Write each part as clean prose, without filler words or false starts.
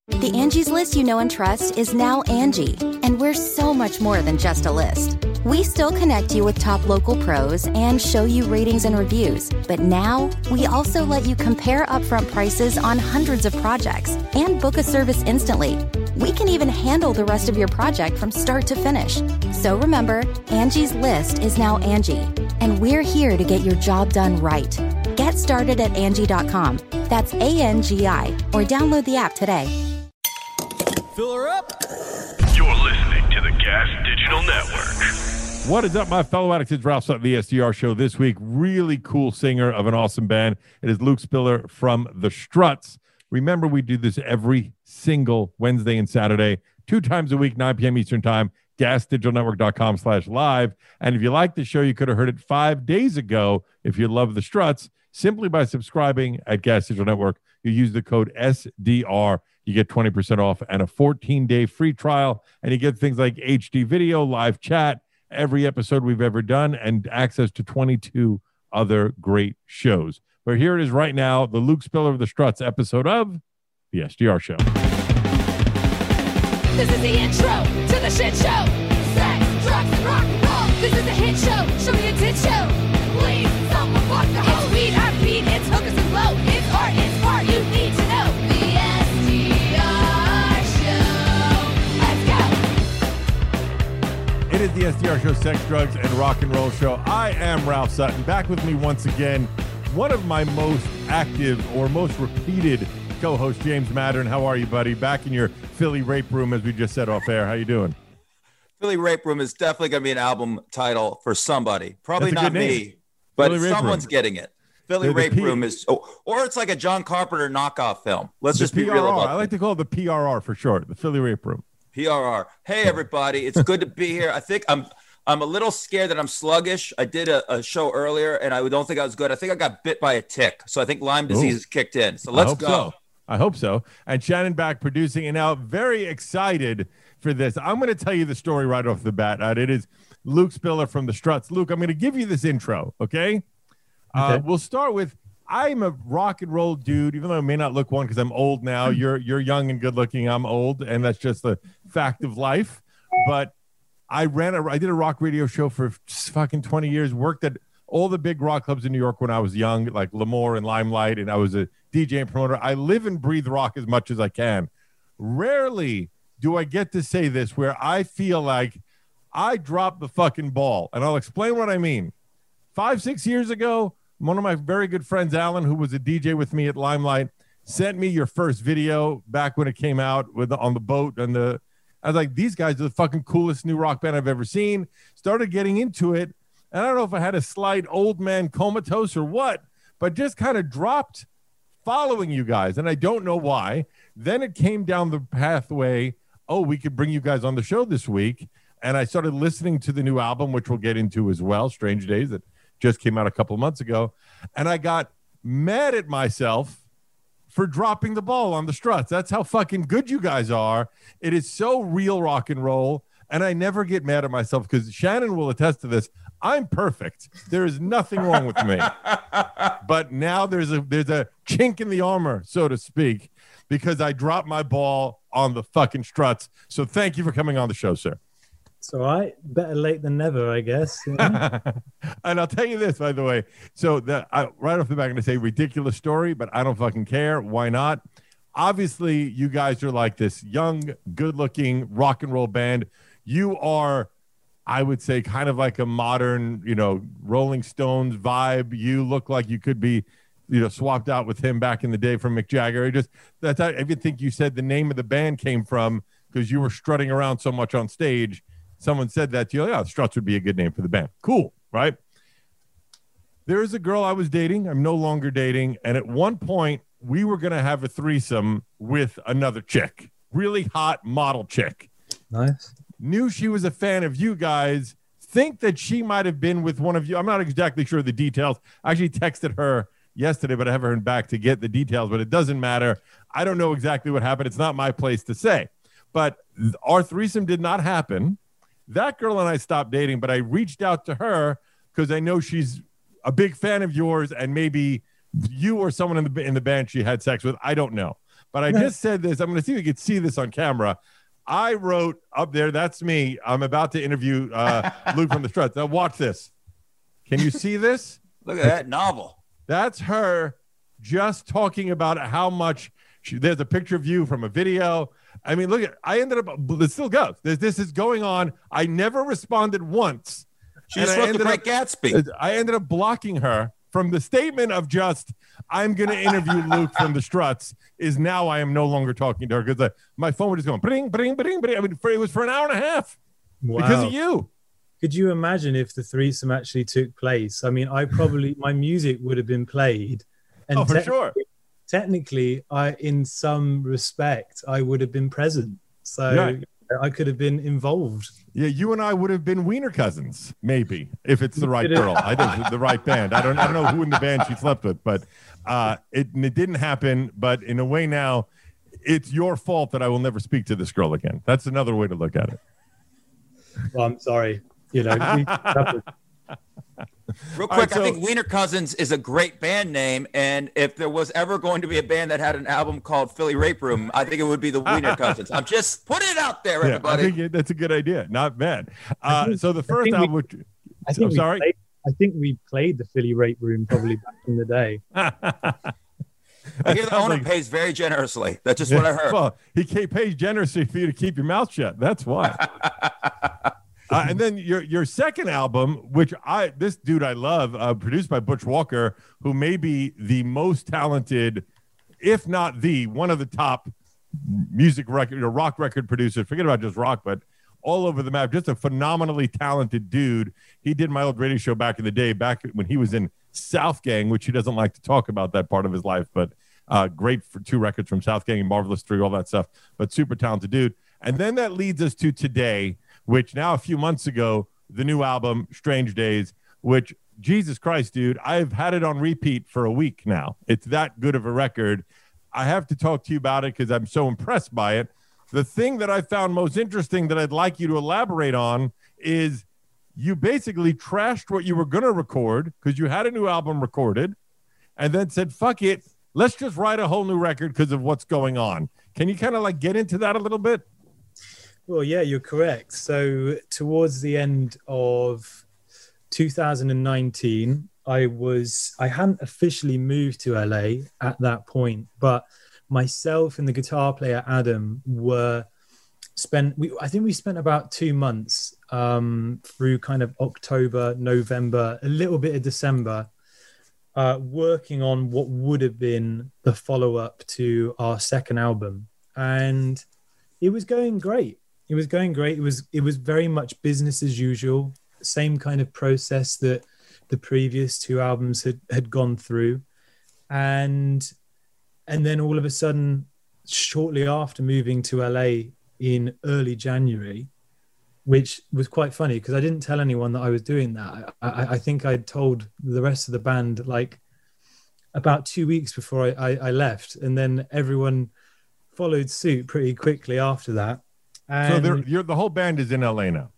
The Angie's List you know and trust is now Angie, and we're so much more than just a list. We still connect you with top local pros and show you ratings and reviews, but now we also let you compare upfront prices on hundreds of projects and book a service instantly. We can even handle the rest of your project from start to finish. So remember, Angie's List is now Angie, and we're here to get your job done right. Get started at Angie.com. That's ANGI, or download the app today. Fill her up. You're listening to the Gas Digital Network. What is up, my fellow addicts? It's Ralph Sutton, the SDR Show. This week, really cool singer of an awesome band. It is Luke Spiller from The Struts. Remember, we do this every single Wednesday and Saturday, 2 times a week, 9 p.m. Eastern Time, gasdigitalnetwork.com/live. And if you like the show, you could have heard it 5 days ago. If you love The Struts, simply by subscribing at Gas Digital Network, you use the code SDR. You get 20% off and a 14-day free trial. And you get things like HD video, live chat, every episode we've ever done, and access to 22 other great shows. But here it is right now, the Luke Spiller of The Struts episode of The SDR Show. This is the intro to the shit show. Sex, drugs, and rock and roll. This is a hit show. Show me a tit show. Please, someone fuck the hoe. It's weed, I beat, it's hookers and blow. It's art, it's part you need to know. The SDR Show. Let's go. It is the SDR Show, Sex, Drugs, and Rock and Roll Show. I am Ralph Sutton. Back with me once again, one of my most active or most repeated co-host, James Mattern. How are you, buddy? Back in your Philly Rape Room, as we just said off air. How you doing? Philly Rape Room is definitely going to be an album title for somebody. Probably not me, but someone's getting it. Philly Rape Room is, or it's like a John Carpenter knockoff film. Let's just be real about it. I like to call it the PRR for short, the Philly Rape Room. PRR. Hey, everybody. It's good to be here. I think I'm a little scared that I'm sluggish. I did a show earlier, and I don't think I was good. I think I got bit by a tick, so I think Lyme disease has kicked in. So let's go. I hope so. And Shannon back producing, and now very excited for this. I'm going to tell you the story right off the bat. It is Luke Spiller from The Struts. Luke, I'm going to give you this intro, okay? We'll start with, I'm a rock and roll dude, even though I may not look one because I'm old now. You're young and good looking. I'm old, and that's just the fact of life. But I did a rock radio show for fucking 20 years, worked at all the big rock clubs in New York when I was young, like L'Amour and Limelight, and I was a DJ and promoter. I live and breathe rock as much as I can. Rarely do I get to say this where I feel like I dropped the fucking ball, and I'll explain what I mean. 5-6 years ago, one of my very good friends, Alan, who was a DJ with me at Limelight, sent me your first video back when it came out on the boat, and I was like, these guys are the fucking coolest new rock band I've ever seen. Started getting into it, and I don't know if I had a slight old man comatose or what, but just kind of dropped following you guys, and I don't know why. Then it came down the pathway, we could bring you guys on the show this week, and I started listening to the new album, which we'll get into as well, Strange Days, that just came out a couple of months ago, and I got mad at myself for dropping the ball on The Struts. That's how fucking good you guys are. It is so real rock and roll, and I never get mad at myself because Shannon will attest to this. I'm perfect. There is nothing wrong with me. But now there's a chink in the armor, so to speak, because I dropped my ball on the fucking Struts. So thank you for coming on the show, sir. It's all right. Better late than never, I guess. And I'll tell you this, by the way. So right off the bat, I'm going to say ridiculous story, but I don't fucking care. Why not? Obviously, you guys are like this young, good-looking rock and roll band. You are, I would say, kind of like a modern, Rolling Stones vibe. You look like you could be, swapped out with him back in the day from Mick Jagger. I even think you said the name of the band came from because you were strutting around so much on stage. Someone said that to you. The Struts would be a good name for the band. Cool, right? There is a girl I was dating. I'm no longer dating. And at one point, we were going to have a threesome with another chick. Really hot model chick. Nice. Knew she was a fan of you guys. Think that she might have been with one of you. I'm not exactly sure of the details. I actually texted her yesterday, but I haven't heard back to get the details. But it doesn't matter. I don't know exactly what happened. It's not my place to say. But our threesome did not happen. That girl and I stopped dating, but I reached out to her because I know she's a big fan of yours, and maybe you or someone in the band she had sex with. I don't know. But I just said this. I'm going to see if you can see this on camera. I wrote up there, that's me. I'm about to interview Luke from the Struts. Now watch this. Can you see this? Look at that novel. That's her just talking about how much there's a picture of you from a video. I mean, look at, I ended up, it still goes. This is going on. I never responded once. She just wrote The Great Gatsby. I ended up blocking her from the statement of just, I'm going to interview Luke from the Struts, is now I am no longer talking to her because my phone was just going, bring, bring, bring, bring. I mean, it was for an hour and a half because of you. Could you imagine if the threesome actually took place? I mean, my music would have been played. And for sure. Technically, in some respect, I would have been present. So yeah. I could have been involved. Yeah, you and I would have been wiener cousins, maybe, if it's the right girl. I think the right band. I don't know who in the band she slept with, but it didn't happen. But in a way now, it's your fault that I will never speak to this girl again. That's another way to look at it. Well, I'm sorry. You know, real quick, I think Wiener Cousins is a great band name, and if there was ever going to be a band that had an album called Philly Rape Room, I think it would be the Wiener Cousins. I'm just putting it out there, everybody. I think that's a good idea. Not bad. So the first album, I think we played the Philly Rape Room probably back in the day. I hear the owner pays very generously. That's just what I heard. Well, he pays generously for you to keep your mouth shut. That's why. And then your second album, which this dude I love, produced by Butch Walker, who may be the most talented, if not one of the top music record or rock record producers. Forget about just rock, but all over the map. Just a phenomenally talented dude. He did my old radio show back in the day, back when he was in South Gang, which he doesn't like to talk about that part of his life, but great for 2 records from South Gang and Marvelous 3, all that stuff. But super talented dude. And then that leads us to today, which now a few months ago, the new album, Strange Days, which, Jesus Christ, dude, I've had it on repeat for a week now. It's that good of a record. I have to talk to you about it because I'm so impressed by it. The thing that I found most interesting that I'd like you to elaborate on is you basically trashed what you were going to record because you had a new album recorded and then said, fuck it, let's just write a whole new record because of what's going on. Can you kind of like get into that a little bit? Well, yeah, you're correct. So towards the end of 2019, I hadn't officially moved to LA at that point, but myself and the guitar player Adam I think we spent about 2 months through kind of October, November, a little bit of December, working on what would have been the follow-up to our second album. And it was going great. It was going great. It was very much business as usual, same kind of process that the previous 2 albums had gone through. And then all of a sudden, shortly after moving to LA in early January, which was quite funny because I didn't tell anyone that I was doing that. I think I'd told the rest of the band like about 2 weeks before I left. And then everyone followed suit pretty quickly after that. And so the whole band is in LA now.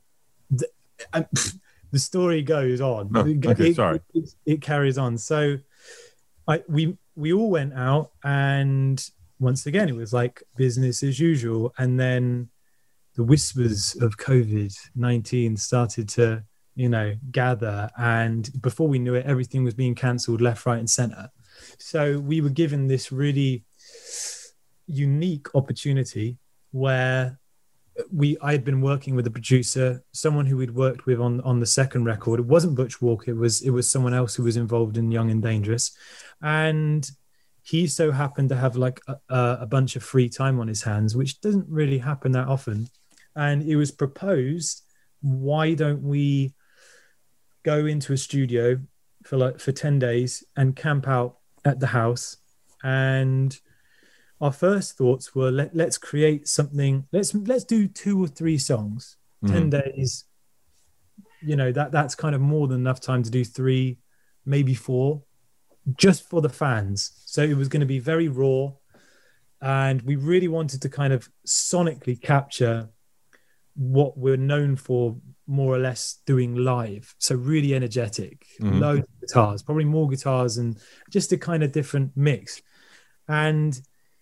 The story goes on. Oh, okay, sorry. It carries on. So we all went out, and once again, it was like business as usual. And then the whispers of COVID-19 started to, gather. And before we knew it, everything was being cancelled left, right, and center. So we were given this really unique opportunity where I had been working with a producer, someone who we'd worked with on the second record. It wasn't Butch Walker. It was someone else who was involved in Young and Dangerous. And he so happened to have like a bunch of free time on his hands, which doesn't really happen that often. And it was proposed, why don't we go into a studio for 10 days and camp out at the house? And our first thoughts were, let's create something. Let's do 2 or 3 songs. 10 days. That's kind of more than enough time to do 3, maybe 4, just for the fans. So it was going to be very raw, and we really wanted to kind of sonically capture what we're known for, more or less doing live. So really energetic, loads of guitars, probably more guitars, and just a kind of different mix. And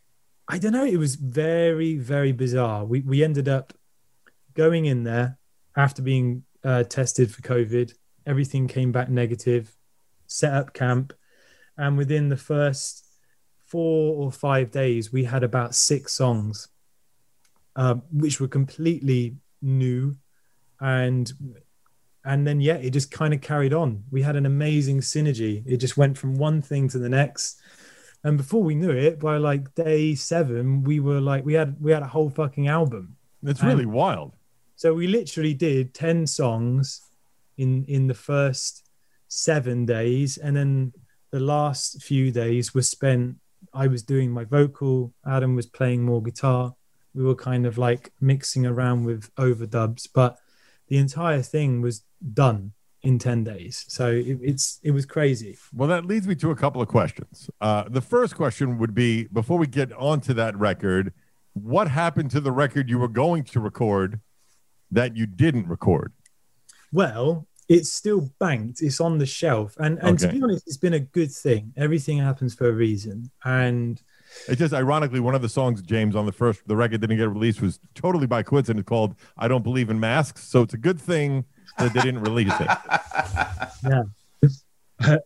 I don't know. It was very, very bizarre. We ended up going in there after being tested for COVID. Everything came back negative, set up camp. And within the first 4 or 5 days, we had about 6 songs, which were completely new. And then, yeah, it just kind of carried on. We had an amazing synergy. It just went from one thing to the next. And before we knew it, by like day 7, we were like, we had a whole fucking album. It's really wild. So we literally did 10 songs in the first 7 days. And then the last few days were spent, I was doing my vocal, Adam was playing more guitar. We were kind of like mixing around with overdubs, but the entire thing was done in 10 days. So it was crazy. Well, that leads me to a couple of questions. The first question would be, before we get onto that record, what happened to the record you were going to record that you didn't record? Well, it's still banked. It's on the shelf. And to be honest, it's been a good thing. Everything happens for a reason. And it's just ironically, one of the songs, James, on the record didn't get released was totally by coincidence called I Don't Believe in Masks. So it's a good thing that they didn't release it. Yeah.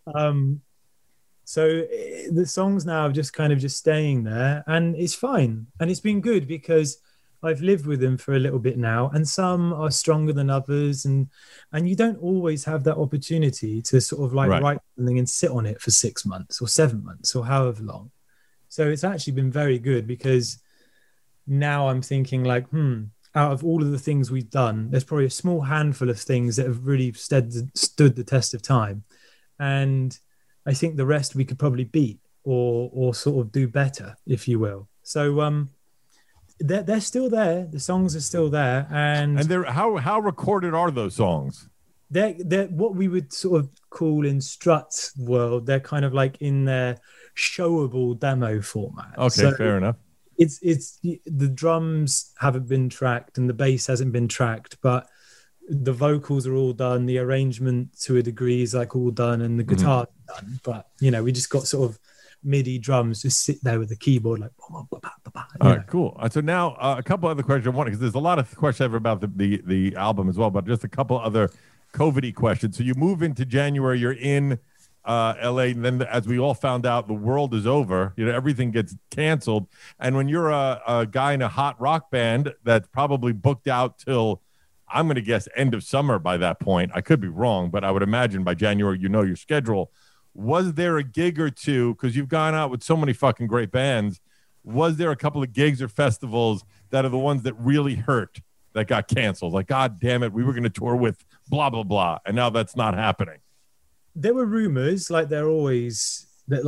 So the songs now are just kind of just staying there, and it's fine. And it's been good because I've lived with them for a little bit now, and some are stronger than others. And you don't always have that opportunity to sort of like write something and sit on it for 6 months or 7 months or however long. So it's actually been very good because now I'm thinking like, out of all of the things we've done, there's probably a small handful of things that have really stood the test of time. And I think the rest we could probably beat or sort of do better, if you will. So they're still there. The songs are still there. And they're how recorded are those songs? They're what we would sort of call in Strut's world. They're kind of like in their showable demo format. Okay, so fair enough. It's the drums haven't been tracked and the bass hasn't been tracked, but the vocals are all done. The arrangement to a degree is like all done, and the guitar done. But we just got sort of MIDI drums just sit there with the keyboard like. All right, cool. So now a couple other questions I want, because there's a lot of questions ever about the album as well, but just a couple other COVID-y questions. So you move into January, you're in LA, and then as we all found out, the world is over. Everything gets canceled. And when you're a guy in a hot rock band that's probably booked out till, I'm going to guess, end of summer by that point. I could be wrong, but I would imagine by January, your schedule. Was there a gig or two, because you've gone out with so many fucking great bands, was there a couple of gigs or festivals that are the ones that really hurt, that got canceled? Like, God damn it, we were going to tour with blah, blah, blah, and now that's not happening. There were rumors, like there always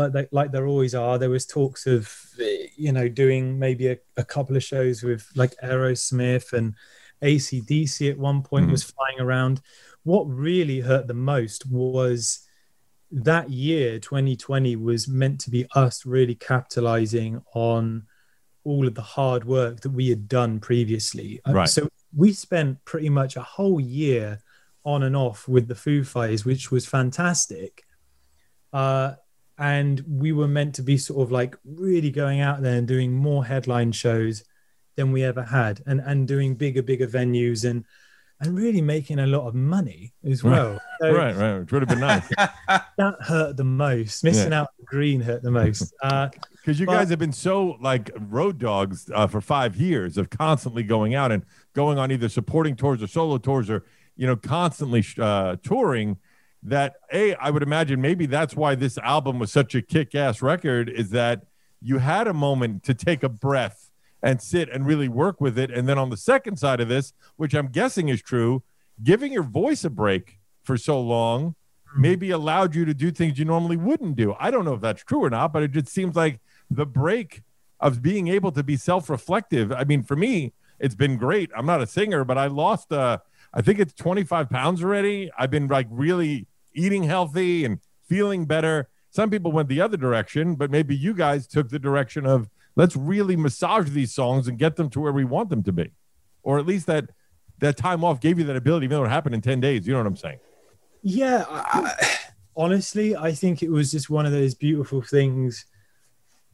are. There was talks of, doing maybe a couple of shows with like Aerosmith, and AC/DC at one point was flying around. What really hurt the most was that year, 2020, was meant to be us really capitalizing on all of the hard work that we had done previously. Right. So we spent pretty much a whole year on and off with the Foo Fighters, which was fantastic. And we were meant to be sort of like really going out there and doing more headline shows than we ever had, and doing bigger venues and really making a lot of money as well. So right. It would have been nice. That hurt the most. Missing out on Green hurt the most. Because you guys have been so like road dogs for 5 years of constantly going out and going on either supporting tours or solo tours or, constantly touring, that I would imagine maybe that's why this album was such a kick-ass record, is that you had a moment to take a breath and sit and really work with it. And then on the second side of this, which I'm guessing is true, giving your voice a break for so long maybe allowed you to do things you normally wouldn't do. I don't know if that's true or not, but it just seems like the break of being able to be self-reflective. I mean, for me, it's been great. I'm not a singer, but I lost, I think it's 25 pounds already. I've been like really eating healthy and feeling better. Some people went the other direction, but maybe you guys took the direction of, let's really massage these songs and get them to where we want them to be. Or at least that time off gave you that ability, even though it happened in 10 days. You know what I'm saying? Yeah. Honestly, I think it was just one of those beautiful things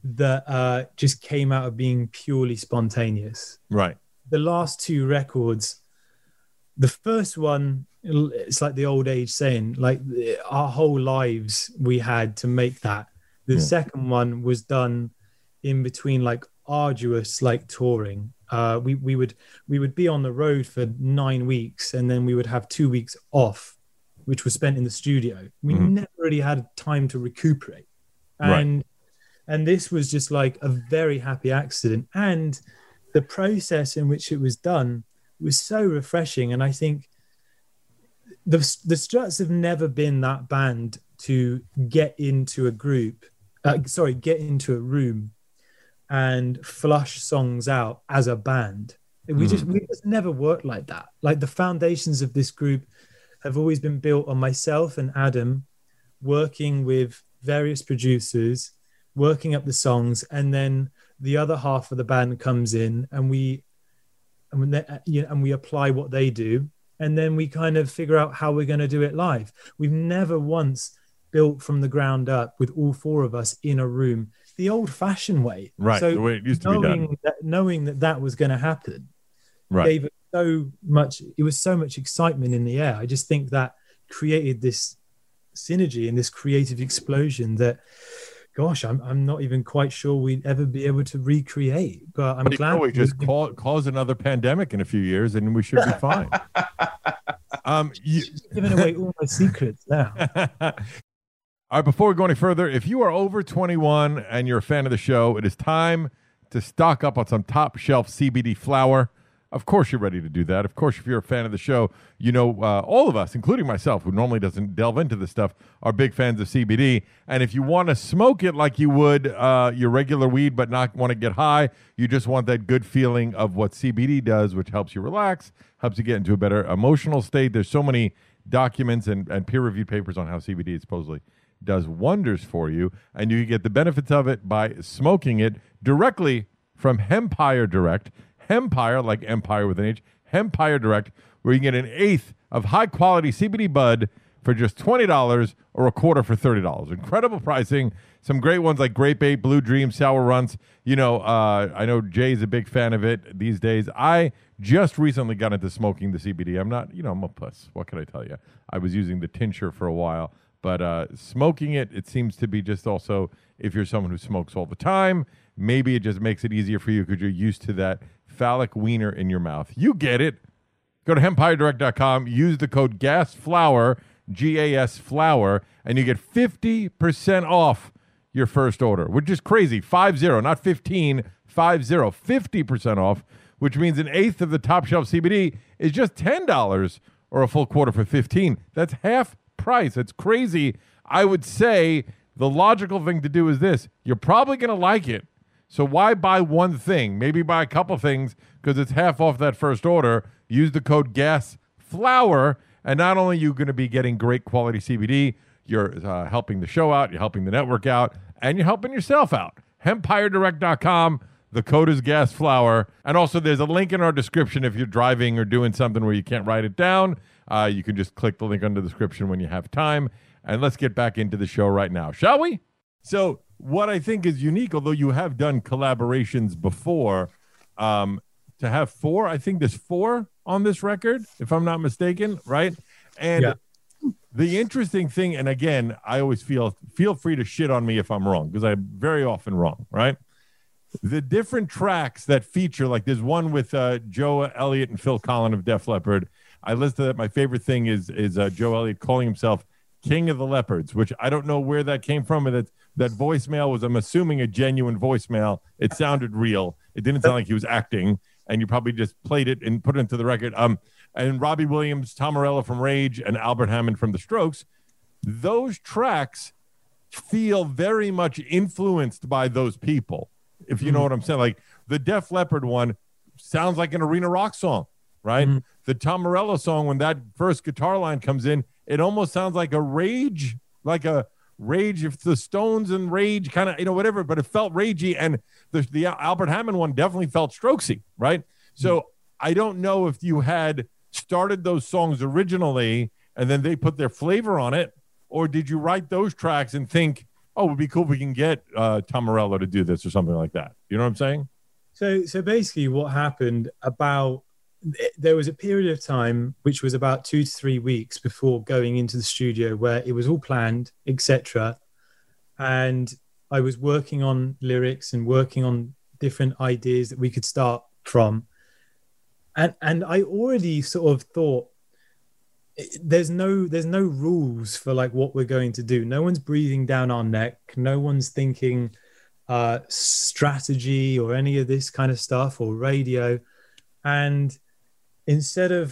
that just came out of being purely spontaneous. Right. The last two records, the first one, it's like the old age saying, like our whole lives we had to make that. The second one was done in between like arduous like touring. We would be on the road for 9 weeks, and then we would have 2 weeks off, which was spent in the studio. We never really had time to recuperate. And this was just like a very happy accident. And the process in which it was done was so refreshing. And I think the Struts have never been that band to get into a group, get into a room and flush songs out as a band. We just never worked like that. Like the foundations of this group have always been built on myself and Adam working with various producers, working up the songs, and then the other half of the band comes in and we apply what they do, and then we kind of figure out how we're going to do it live. We've never once built from the ground up with all four of us in a room the old-fashioned way. Right, so the way it used to be done. Knowing that was going to happen, right, gave it so much. It was so much excitement in the air. I just think that created this synergy and this creative explosion that, gosh, I'm not even quite sure we'd ever be able to recreate. But I'm glad we just cause another pandemic in a few years, and we should be fine. Giving away all my secrets now. All right, before we go any further, if you are over 21 and you're a fan of the show, it is time to stock up on some top shelf CBD flower. Of course you're ready to do that. Of course, if you're a fan of the show, you know all of us, including myself, who normally doesn't delve into this stuff, are big fans of CBD. And if you want to smoke it like you would your regular weed but not want to get high, you just want that good feeling of what CBD does, which helps you relax, helps you get into a better emotional state. There's so many documents and peer-reviewed papers on how CBD supposedly does wonders for you, and you get the benefits of it by smoking it directly from Hempire Direct. Hempire, like Empire with an H, Hempire Direct, where you can get an eighth of high-quality CBD bud for just $20 or a quarter for $30. Incredible pricing. Some great ones like Grape Ape, Blue Dream, Sour Runts. You know, I know Jay's a big fan of it these days. I just recently got into smoking the CBD. I'm not, I'm a puss. What can I tell you? I was using the tincture for a while. But smoking it seems to be just also, if you're someone who smokes all the time, maybe it just makes it easier for you because you're used to that phallic wiener in your mouth. You get it. Go to HempireDirect.com, use the code GASFLOWER, G-A-S flower, and you get 50% off your first order, which is crazy. 50, not 15, 50% off, which means an eighth of the top shelf CBD is just $10 or a full quarter for $15. That's half price. It's crazy. I would say the logical thing to do is this. You're probably going to like it. So why buy one thing? Maybe buy a couple things because it's half off that first order. Use the code GASFLOWER, and not only are you going to be getting great quality CBD, you're helping the show out, you're helping the network out, and you're helping yourself out. HempireDirect.com. The code is GASFLOWER. And also there's a link in our description if you're driving or doing something where you can't write it down. You can just click the link under the description when you have time. And let's get back into the show right now, shall we? So what I think is unique, although you have done collaborations before, to have four, I think there's 4 on this record, if I'm not mistaken, right? And the interesting thing, and again, I always feel free to shit on me if I'm wrong, because I'm very often wrong, right? The different tracks that feature, like there's one with Joe Elliott and Phil Collin of Def Leppard. I listed that. My favorite thing is Joe Elliott calling himself King of the Leopards, which I don't know where that came from. And that voicemail was, I'm assuming, a genuine voicemail. It sounded real. It didn't sound like he was acting, and you probably just played it and put it into the record. And Robbie Williams, Tom Morello from Rage, and Albert Hammond from The Strokes, those tracks feel very much influenced by those people, if you know what I'm saying. Like the Def Leppard one sounds like an arena rock song, right? The Tom Morello song, when that first guitar line comes in, it almost sounds like a Rage, if the Stones and Rage kind of, whatever, but it felt ragey. And the Albert Hammond one definitely felt Strokesy, right? So I don't know if you had started those songs originally and then they put their flavor on it, or did you write those tracks and think, oh, it would be cool if we can get Tom Morello to do this or something like that. You know what I'm saying? So basically what happened there was a period of time, which was about 2 to 3 weeks before going into the studio, where it was all planned, etc. And I was working on lyrics and working on different ideas that we could start from. And I already sort of thought, there's no rules for like what we're going to do. No one's breathing down our neck. No one's thinking strategy or any of this kind of stuff or radio. And instead of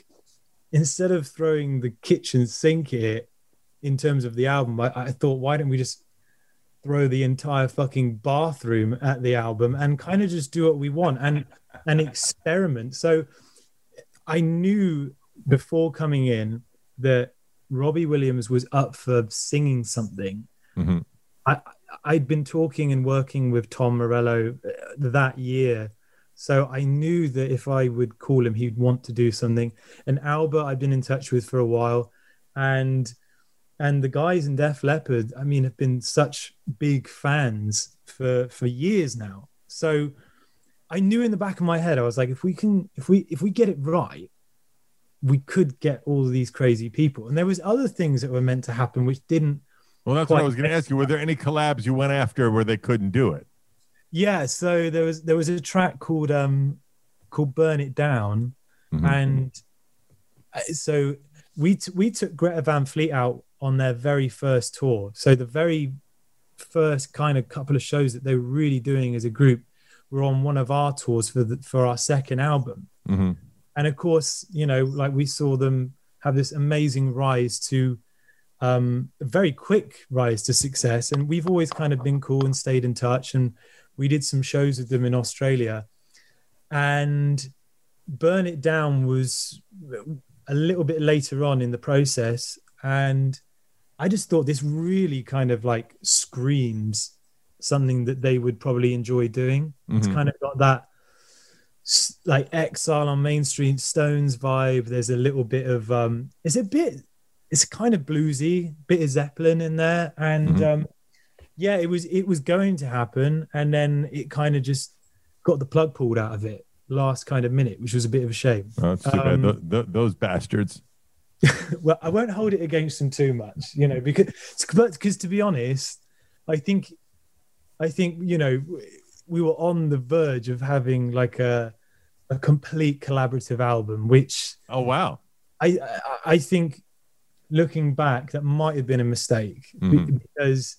throwing the kitchen sink at it in terms of the album, I thought, why don't we just throw the entire fucking bathroom at the album and kind of just do what we want and experiment. So I knew before coming in that Robbie Williams was up for singing something. Mm-hmm. I'd been talking and working with Tom Morello that year, so I knew that if I would call him, he'd want to do something. And Albert, I've been in touch with for a while, and the guys in Def Leppard, I mean, have been such big fans for years now. So I knew in the back of my head, I was like, if we get it right, we could get all of these crazy people. And there was other things that were meant to happen which didn't. Well, that's what I was going to ask you. Were there any collabs you went after where they couldn't do it? Yeah, so there was a track called Burn It Down, mm-hmm. and so we took Greta Van Fleet out on their very first tour. So the very first kind of couple of shows that they were really doing as a group were on one of our tours for our second album. Mm-hmm. And of course, you know, like we saw them have this amazing rise to a very quick rise to success. And we've always kind of been cool and stayed in touch. And we did some shows with them in Australia. And Burn It Down was a little bit later on in the process. And I just thought this really kind of like screams something that they would probably enjoy doing. Mm-hmm. It's kind of got that like Exile on Main Street, Stones vibe. There's a little bit of it's kind of bluesy, bit of Zeppelin in there, and mm-hmm. Yeah, it was going to happen, and then it kind of just got the plug pulled out of it last kind of minute, which was a bit of a shame. Oh, that's too bad. Those bastards. Well, I won't hold it against them too much, you know, because to be honest, I think you know, we were on the verge of having like a complete collaborative album, which oh wow, I think looking back that might have been a mistake, mm-hmm. because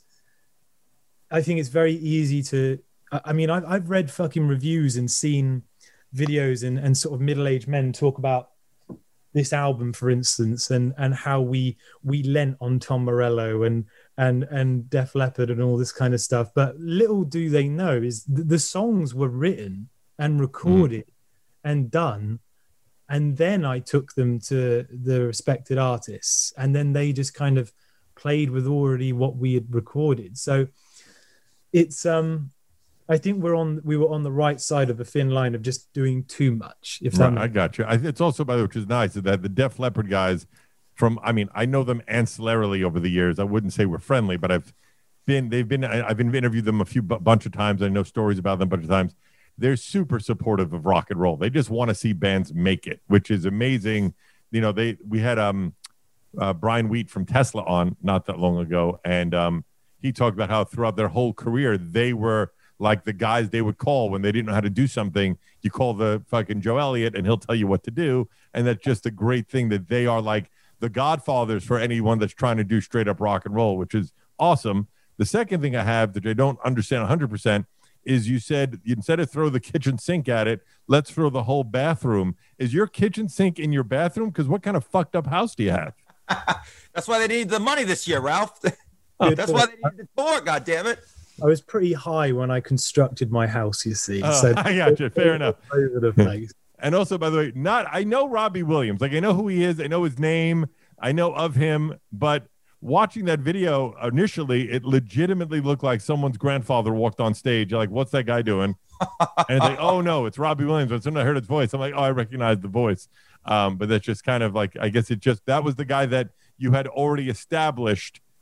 I think it's very easy to. I mean, I've read fucking reviews and seen videos and sort of middle-aged men talk about this album, for instance, and how we lent on Tom Morello and Def Leppard and all this kind of stuff. But little do they know is the songs were written and recorded and done, and then I took them to the respected artists, and then they just kind of played with already what we had recorded. So it's I think we were on the right side of a thin line of just doing too much. If that I got you. It's also, by the way, which is nice, that the Def Leppard guys I know them ancillarily over the years. I wouldn't say we're friendly, but I've interviewed them a bunch of times. I know stories about them a bunch of times. They're super supportive of rock and roll. They just want to see bands make it, which is amazing. You know, we had Brian Wheat from Tesla on not that long ago, and he talked about how throughout their whole career they were like the guys they would call when they didn't know how to do something. You call the fucking Joe Elliott and he'll tell you what to do. And that's just a great thing that they are like the godfathers for anyone that's trying to do straight up rock and roll, which is awesome. The second thing I have that I don't understand 100% is you said instead of throw the kitchen sink at it, let's throw the whole bathroom. Is your kitchen sink in your bathroom? Because what kind of fucked up house do you have? That's why they need the money this year, Ralph. That's why they need the tour, goddammit. I was pretty high when I constructed my house, you see. So I got you. Fair enough. Over the place. And also, by the way, I know Robbie Williams. Like, I know who he is. I know his name. I know of him. But watching that video initially, it legitimately looked like someone's grandfather walked on stage. You're like, what's that guy doing? And it's like, oh, no, it's Robbie Williams. As soon as I heard his voice, I'm like, oh, I recognize the voice. But that's just kind of like, I guess that was the guy that you had already established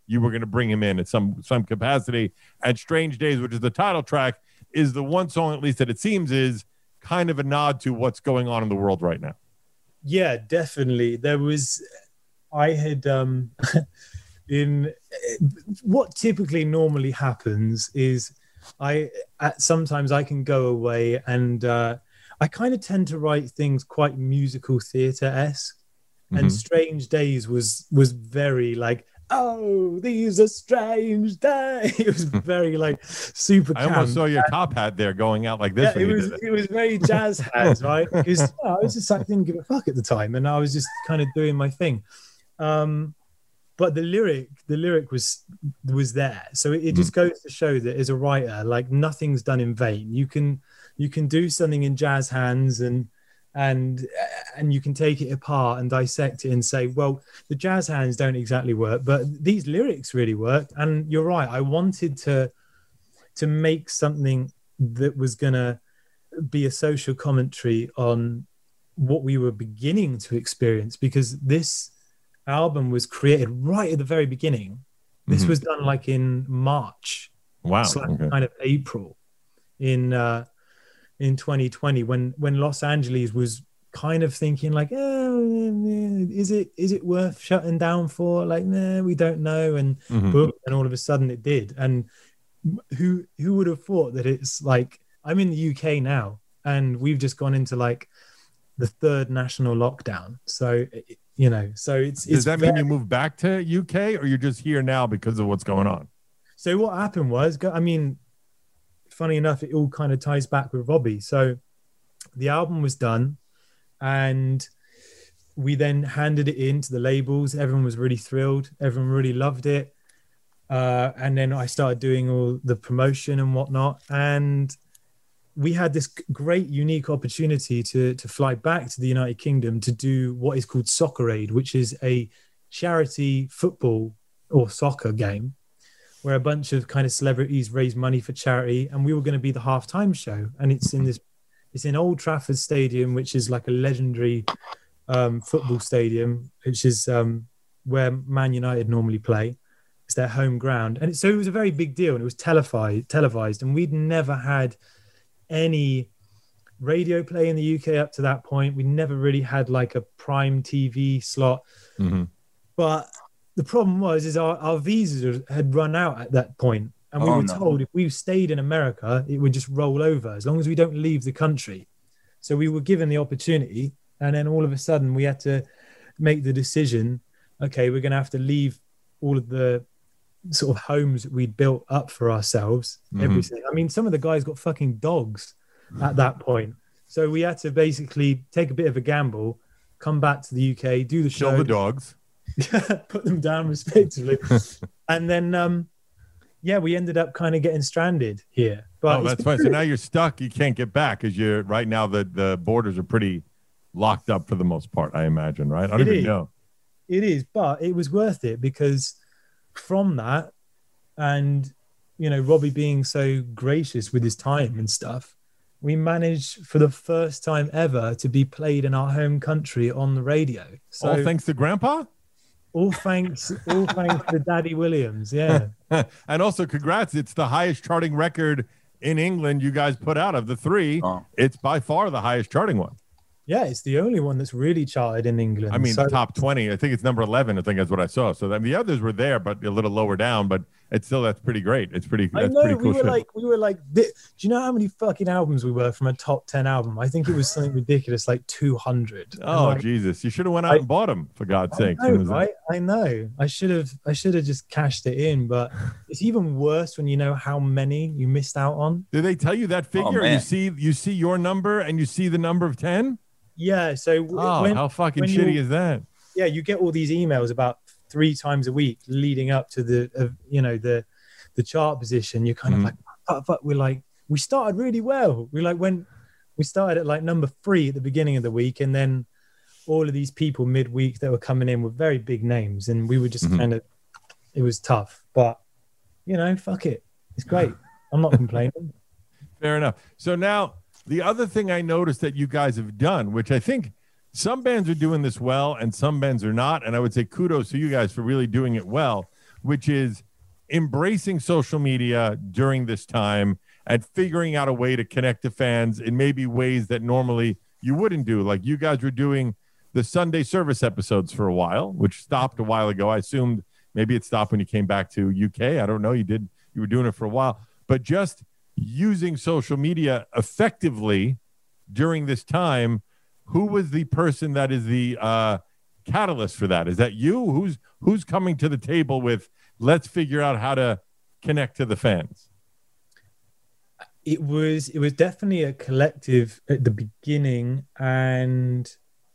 you were going to bring him in at some capacity. And Strange Days, which is the title track, is the one song, at least that it seems, is kind of a nod to what's going on in the world right now. Yeah, definitely. I had in what typically normally happens is sometimes I can go away and I kind of tend to write things quite musical theatre-esque. And Strange Days was very like, oh, these are strange days. It was very like super. I almost saw your top hat there going out like this. Yeah, it was very jazz hands, right? Because I was just like, didn't give a fuck at the time, and I was just kind of doing my thing. But the lyric was there, so it just goes to show that as a writer, like nothing's done in vain. You can do something in jazz hands and you can take it apart and dissect it and say, well, the jazz hands don't exactly work, but these lyrics really work. And you're right, I wanted to make something that was gonna be a social commentary on what we were beginning to experience, because this album was created right at the very beginning. This was done like in March, kind of April in 2020, when Los Angeles was kind of thinking like, is it worth shutting down for? Like, nah, we don't know. And boom, and all of a sudden it did. And who would have thought that it's like, I'm in the UK now and we've just gone into like the third national lockdown. So, so it's does that mean you moved back to UK, or you're just here now because of what's going on? So what happened was, funny enough, it all kind of ties back with Robbie. So the album was done and we then handed it in to the labels. Everyone was really thrilled. Everyone really loved it. And then I started doing all the promotion and whatnot. And we had this great, unique opportunity to fly back to the United Kingdom to do what is called Soccer Aid, which is a charity football or soccer game where a bunch of kind of celebrities raise money for charity. And we were going to be the halftime show. And it's in Old Trafford Stadium, which is like a legendary football stadium, which is where Man United normally play. It's their home ground. And so it was a very big deal, and it was televised. And we'd never had any radio play in the UK up to that point. We never really had like a prime TV slot. But the problem was our visas had run out at that point, and we were told if we stayed in America, it would just roll over as long as we don't leave the country. So we were given the opportunity, and then all of a sudden we had to make the decision, okay, we're going to have to leave all of the sort of homes that we'd built up for ourselves. Everything. I mean, some of the guys got fucking dogs at that point. So we had to basically take a bit of a gamble, come back to the UK, do the show. Kill the dogs. Put them down respectively. And then we ended up kind of getting stranded here. But that's fine. So now you're stuck. You can't get back because you're right now the borders are pretty locked up for the most part, I imagine, right? I don't even know. It is, but it was worth it because from that, and Robbie being so gracious with his time and stuff, we managed for the first time ever to be played in our home country on the radio. So all thanks to Grandpa? All thanks to Daddy Williams, yeah. And also, congrats! It's the highest charting record in England you guys put out of the three. It's by far the highest charting one. Yeah, it's the only one that's really charted in England. I mean, the top 20. I think it's number 11. I think that's what I saw. So the others were there, but a little lower down. But it's still, that's pretty great. It's pretty. That's pretty cool. We were like, do you know how many fucking albums we were from a top 10 album? I think it was something ridiculous, like 200. Oh, Jesus! You should have went out and bought them, for God's sake. I know. I should have just cashed it in. But it's even worse when you know how many you missed out on. Did they tell you that figure? You see your number and you see the number of 10. Yeah, so how fucking shitty is that? Yeah, you get all these emails about 3 times a week leading up to the chart position. You're kind of like, but we're like, we started really well. We started at like number 3 at the beginning of the week, and then all of these people midweek that were coming in were very big names, and we were just kind of, it was tough, but fuck it, it's great. I'm not complaining. Fair enough. So now, the other thing I noticed that you guys have done, which I think some bands are doing this well and some bands are not, and I would say kudos to you guys for really doing it well, which is embracing social media during this time and figuring out a way to connect to fans in maybe ways that normally you wouldn't do. Like you guys were doing the Sunday service episodes for a while, which stopped a while ago. I assumed maybe it stopped when you came back to UK. I don't know. You were doing it for a while, but just using social media effectively during this time. Who was the person that is the catalyst for that? Is that you? Who's coming to the table with, let's figure out how to connect to the fans? It was definitely a collective at the beginning, and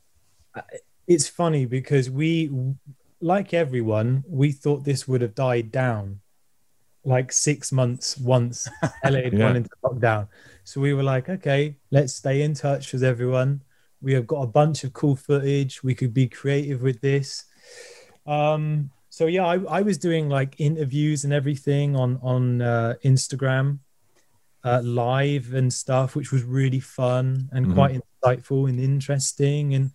it's funny because we, like everyone, we thought this would have died down like 6 months once LA had gone into lockdown. So we were like, okay, let's stay in touch with everyone. We have got a bunch of cool footage. We could be creative with this. So yeah, I was doing like interviews and everything on Instagram live and stuff, which was really fun and quite insightful and interesting. And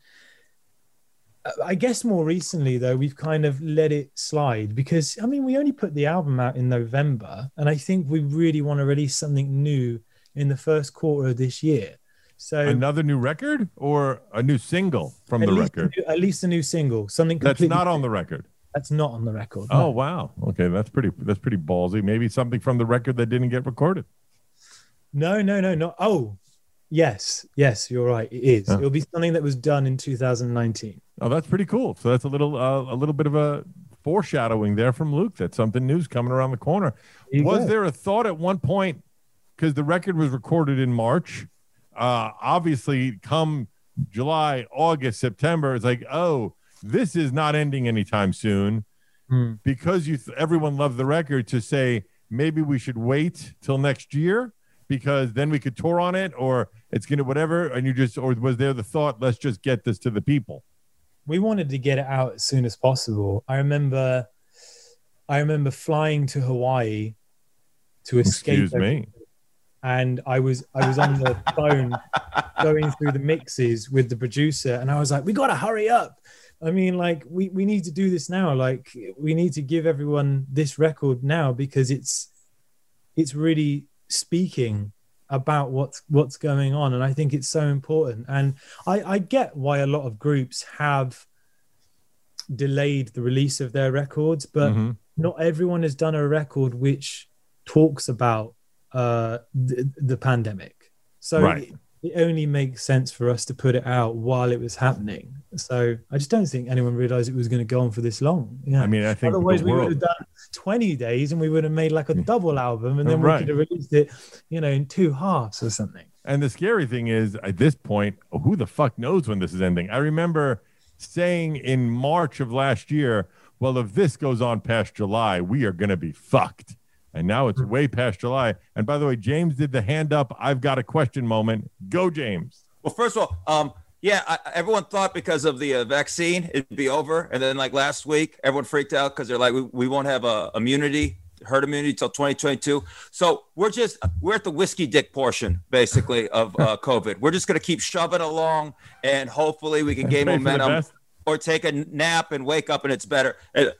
I guess more recently though, we've kind of let it slide because I mean, we only put the album out in November, and I think we really want to release something new in the first quarter of this year. So another new record or a new single from the record? At least a new single, something that's not on the record. That's not on the record. Oh, wow. Okay, that's pretty ballsy. Maybe something from the record that didn't get recorded. No. Oh, yes, you're right. It is. It'll be something that was done in 2019. Oh, that's pretty cool. So that's a little bit of a foreshadowing there from Luke that something new's coming around the corner. Was there a thought at one point, because the record was recorded in March, obviously come July, August, September, it's like, oh, this is not ending anytime soon, because everyone loved the record, to say maybe we should wait till next year because then we could tour on it, or it's gonna whatever, and or was there the thought, let's just get this to the people? We wanted to get it out as soon as possible. I remember flying to Hawaii to escape. Excuse me. And I was on the phone going through the mixes with the producer, and I was like, we got to hurry up. I mean, like, we need to do this now. Like, we need to give everyone this record now because it's really speaking about what's going on. And I think it's so important. And I get why a lot of groups have delayed the release of their records, but not everyone has done a record which talks about the pandemic. So it only makes sense for us to put it out while it was happening. So I just don't think anyone realized it was going to go on for this long. Yeah. I mean, I think otherwise we would have done 20 days and we would have made like a double album, and then we could have released it, in 2 halves or something. And the scary thing is, at this point, who the fuck knows when this is ending? I remember saying in March of last year, well, if this goes on past July, we are going to be fucked. And now it's way past July. And by the way, James did the hand up, I've got a question moment. Go, James. Well, first of all, everyone thought because of the vaccine, it'd be over. And then like last week, everyone freaked out because they're like, we won't have herd immunity till 2022. So we're at the whiskey dick portion, basically, of COVID. We're just going to keep shoving along, and hopefully we can gain momentum. Or take a nap and wake up and it's better.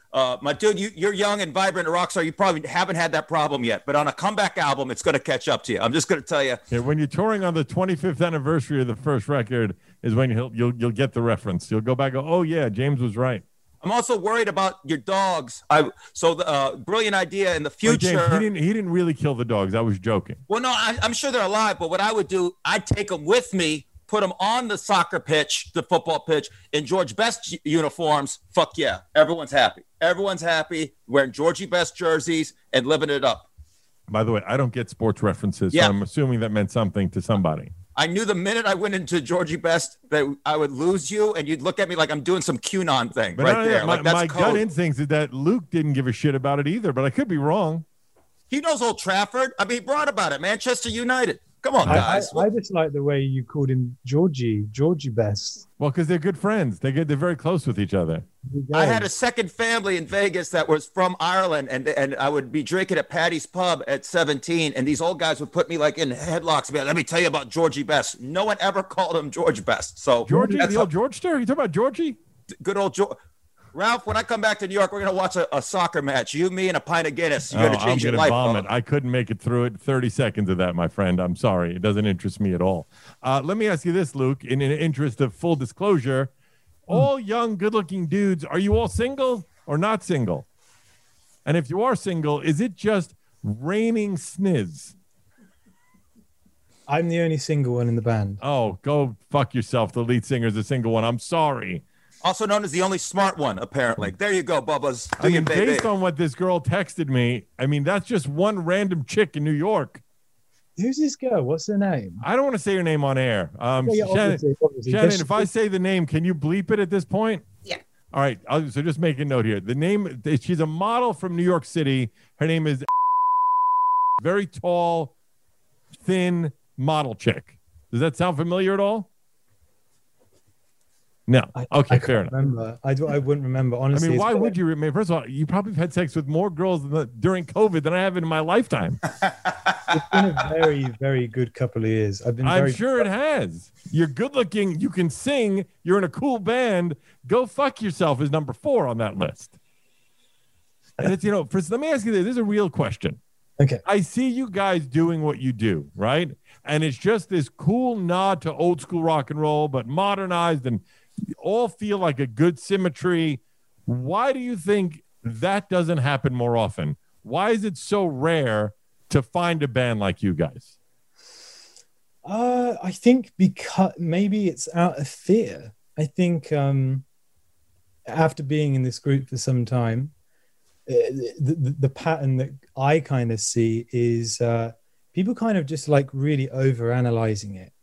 My dude, you're young and vibrant, a rock star. You probably haven't had that problem yet. But on a comeback album, it's going to catch up to you. I'm just going to tell you. Yeah, when you're touring on the 25th anniversary of the first record is when you'll get the reference. You'll go back and go, oh, yeah, James was right. I'm also worried about your dogs. So the brilliant idea in the future. Wait, James, he didn't really kill the dogs. I was joking. Well, no, I'm sure they're alive. But what I would do, I'd take them with me, put them on the soccer pitch, the football pitch, in George Best uniforms. Fuck yeah. Everyone's happy. Everyone's happy wearing Georgie Best jerseys and living it up. By the way, I don't get sports references, so I'm assuming that meant something to somebody. I knew the minute I went into Georgie Best that I would lose you, and you'd look at me like I'm doing some QAnon thing there. My gut instinct is that Luke didn't give a shit about it either, but I could be wrong. He knows Old Trafford. I mean, he brought about it. Manchester United. Come on, guys. I just like the way you called him Georgie Best. Well, because they're good friends. They're very close with each other. I had a second family in Vegas that was from Ireland, and I would be drinking at Paddy's Pub at 17, and these old guys would put me like in headlocks. Man, let me tell you about Georgie Best. No one ever called him George Best. So Georgie, the old Georgester? You talking about Georgie? Good old George. Ralph, when I come back to New York, we're gonna watch a soccer match. You, me, and a pint of Guinness. You're gonna change your life. Vomit. I couldn't make it through it. 30 seconds of that, my friend. I'm sorry. It doesn't interest me at all. Let me ask you this, Luke. In the interest of full disclosure, all young, good-looking dudes, are you all single or not single? And if you are single, is it just raining sniz? I'm the only single one in the band. Oh, go fuck yourself. The lead singer is the single one. I'm sorry. Also known as the only smart one, apparently. There you go, Bubba's. Based on what this girl texted me, that's just one random chick in New York. Who's this girl? What's her name? I don't want to say her name on air. Shannon, if I say the name, can you bleep it at this point? Yeah. All right. So just make a note here. The name, she's a model from New York City. Her name is very tall, thin model chick. Does that sound familiar at all? No. Okay, fair enough. Remember. I wouldn't remember, honestly. Why would you remember? First of all, you probably have had sex with more girls during COVID than I have in my lifetime. It's been a very, very good couple of years. I'm sure it has. You're good looking. You can sing. You're in a cool band. Go fuck yourself is number 4 on that list. And it's, let me ask you this. This is a real question. Okay. I see you guys doing what you do, right? And it's just this cool nod to old school rock and roll, but modernized, and all feel like a good symmetry. Why do you think that doesn't happen more often? Why is it so rare to find a band like you guys? I think because maybe it's out of fear. I think after being in this group for some time, the pattern that I kind of see is people kind of just like really over-analyzing it.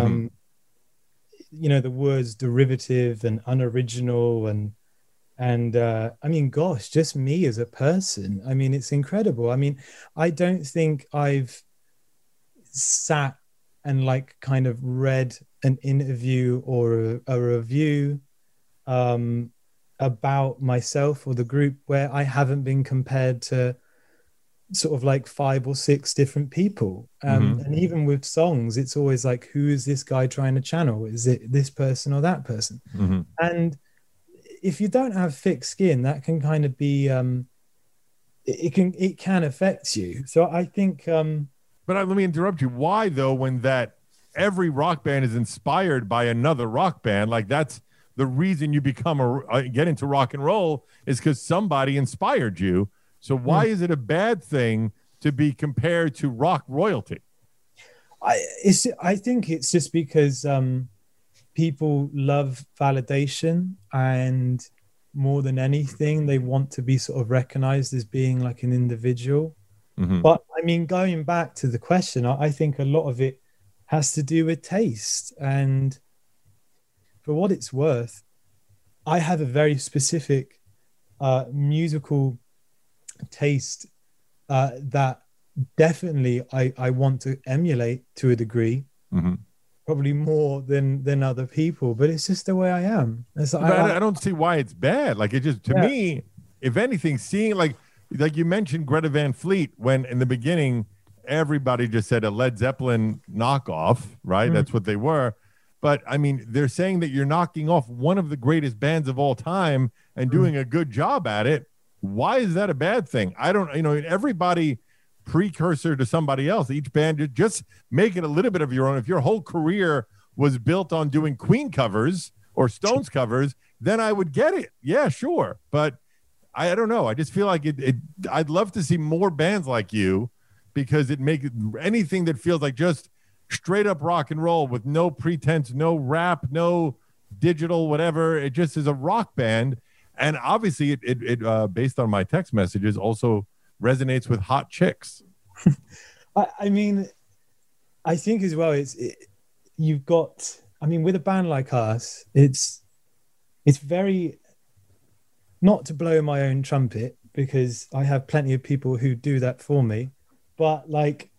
The words derivative and unoriginal and gosh, just me as a person. It's incredible. I don't think I've sat and like kind of read an interview or a review about myself or the group where I haven't been compared to sort of like 5 or 6 different people. And even with songs, it's always like, who is this guy trying to channel? Is it this person or that person? And if you don't have thick skin, that can kind of be, it can affect you. So I think, but let me interrupt you. Why though, when every rock band is inspired by another rock band, like that's the reason you become get into rock and roll, is because somebody inspired you. So why is it a bad thing to be compared to rock royalty? I think it's just because people love validation, and more than anything, they want to be sort of recognized as being like an individual. But going back to the question, I think a lot of it has to do with taste. And for what it's worth, I have a very specific musical taste that definitely I want to emulate to a degree, probably more than other people, but it's just the way I am. I don't see why it's bad. Like, it just, to me, if anything, seeing like you mentioned Greta Van Fleet, when in the beginning everybody just said a Led Zeppelin knockoff, right? That's what they were. But they're saying that you're knocking off one of the greatest bands of all time and doing a good job at it. Why is that a bad thing? I don't, everybody precursor to somebody else. Each band, just make it a little bit of your own. If your whole career was built on doing Queen covers or Stones covers, then I would get it. Yeah, sure. But I don't know. I just feel like I'd love to see more bands like you, because it makes anything that feels like just straight up rock and roll with no pretense, no rap, no digital, whatever. It just is a rock band. And obviously it based on my text messages, also resonates with hot chicks. I think as well, you've got, with a band like us, it's very, not to blow my own trumpet, because I have plenty of people who do that for me, but like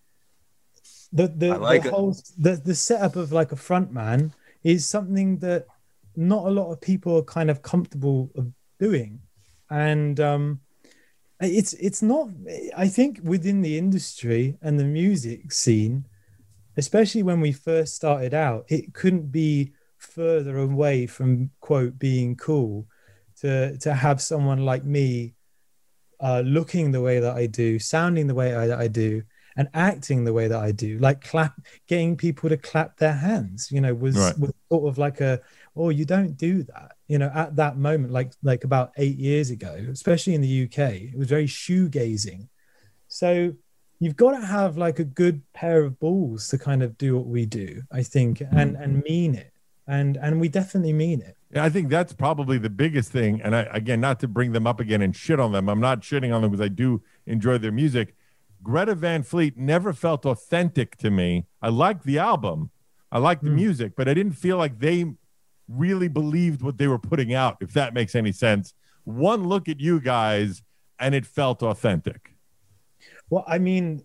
the setup of like a front man is something that not a lot of people are kind of comfortable of doing. And it's not, I think within the industry and the music scene, especially when we first started out, it couldn't be further away from, quote, being cool to have someone like me looking the way that I do, sounding the way that I do, and acting the way that I do, like getting people to clap their hands, was sort of like you don't do that, at that moment, like about 8 years ago, especially in the UK, it was very shoegazing. So you've got to have like a good pair of balls to kind of do what we do, I think, and mean it. And we definitely mean it. Yeah, I think that's probably the biggest thing. And again, not to bring them up again and shit on them. I'm not shitting on them because I do enjoy their music. Greta Van Fleet never felt authentic to me. I liked the album. I liked the music, but I didn't feel like they really believed what they were putting out, if that makes any sense. One look at you guys and it felt authentic. Well, I mean,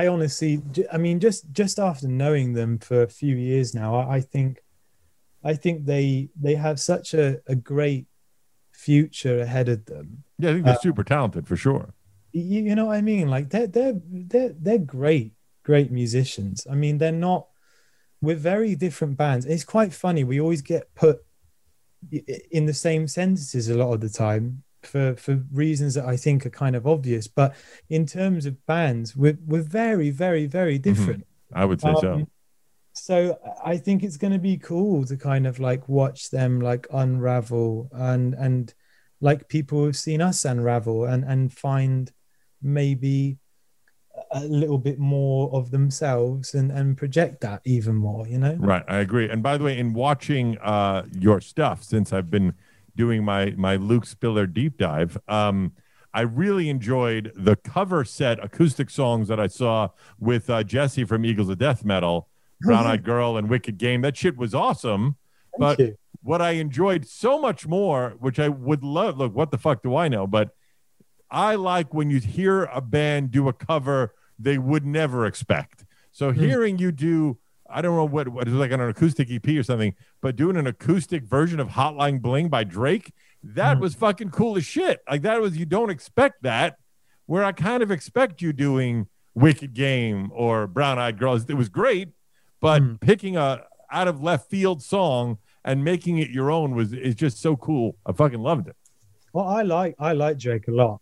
just after knowing them for a few years now, I think they have such a great future ahead of them. Yeah, I think they're super talented for sure. You know what I mean? Like they're great musicians. I mean, we're very different bands. It's quite funny. We always get put in the same sentences a lot of the time for reasons that I think are kind of obvious. But in terms of bands, we're very, very, very different. I would say so. So I think it's going to be cool to kind of like watch them like unravel and like people have seen us unravel and find maybe a little bit more of themselves and project that even more, Right. I agree. And by the way, in watching your stuff, since I've been doing my Luke Spiller deep dive, I really enjoyed the cover set acoustic songs that I saw with Jesse from Eagles of Death Metal, Brown Eyed Girl and Wicked Game. That shit was awesome. But what I enjoyed so much more, which I would love, look, what the fuck do I know? But I like when you hear a band do a cover they would never expect. So hearing you do, I don't know what is like on an acoustic EP or something, but doing an acoustic version of Hotline Bling by Drake, that was fucking cool as shit. Like that was, you don't expect that, where I kind of expect you doing Wicked Game or Brown Eyed Girls. It was great, but picking a out of left field song and making it your own is just so cool. I fucking loved it. Well, I like Drake a lot.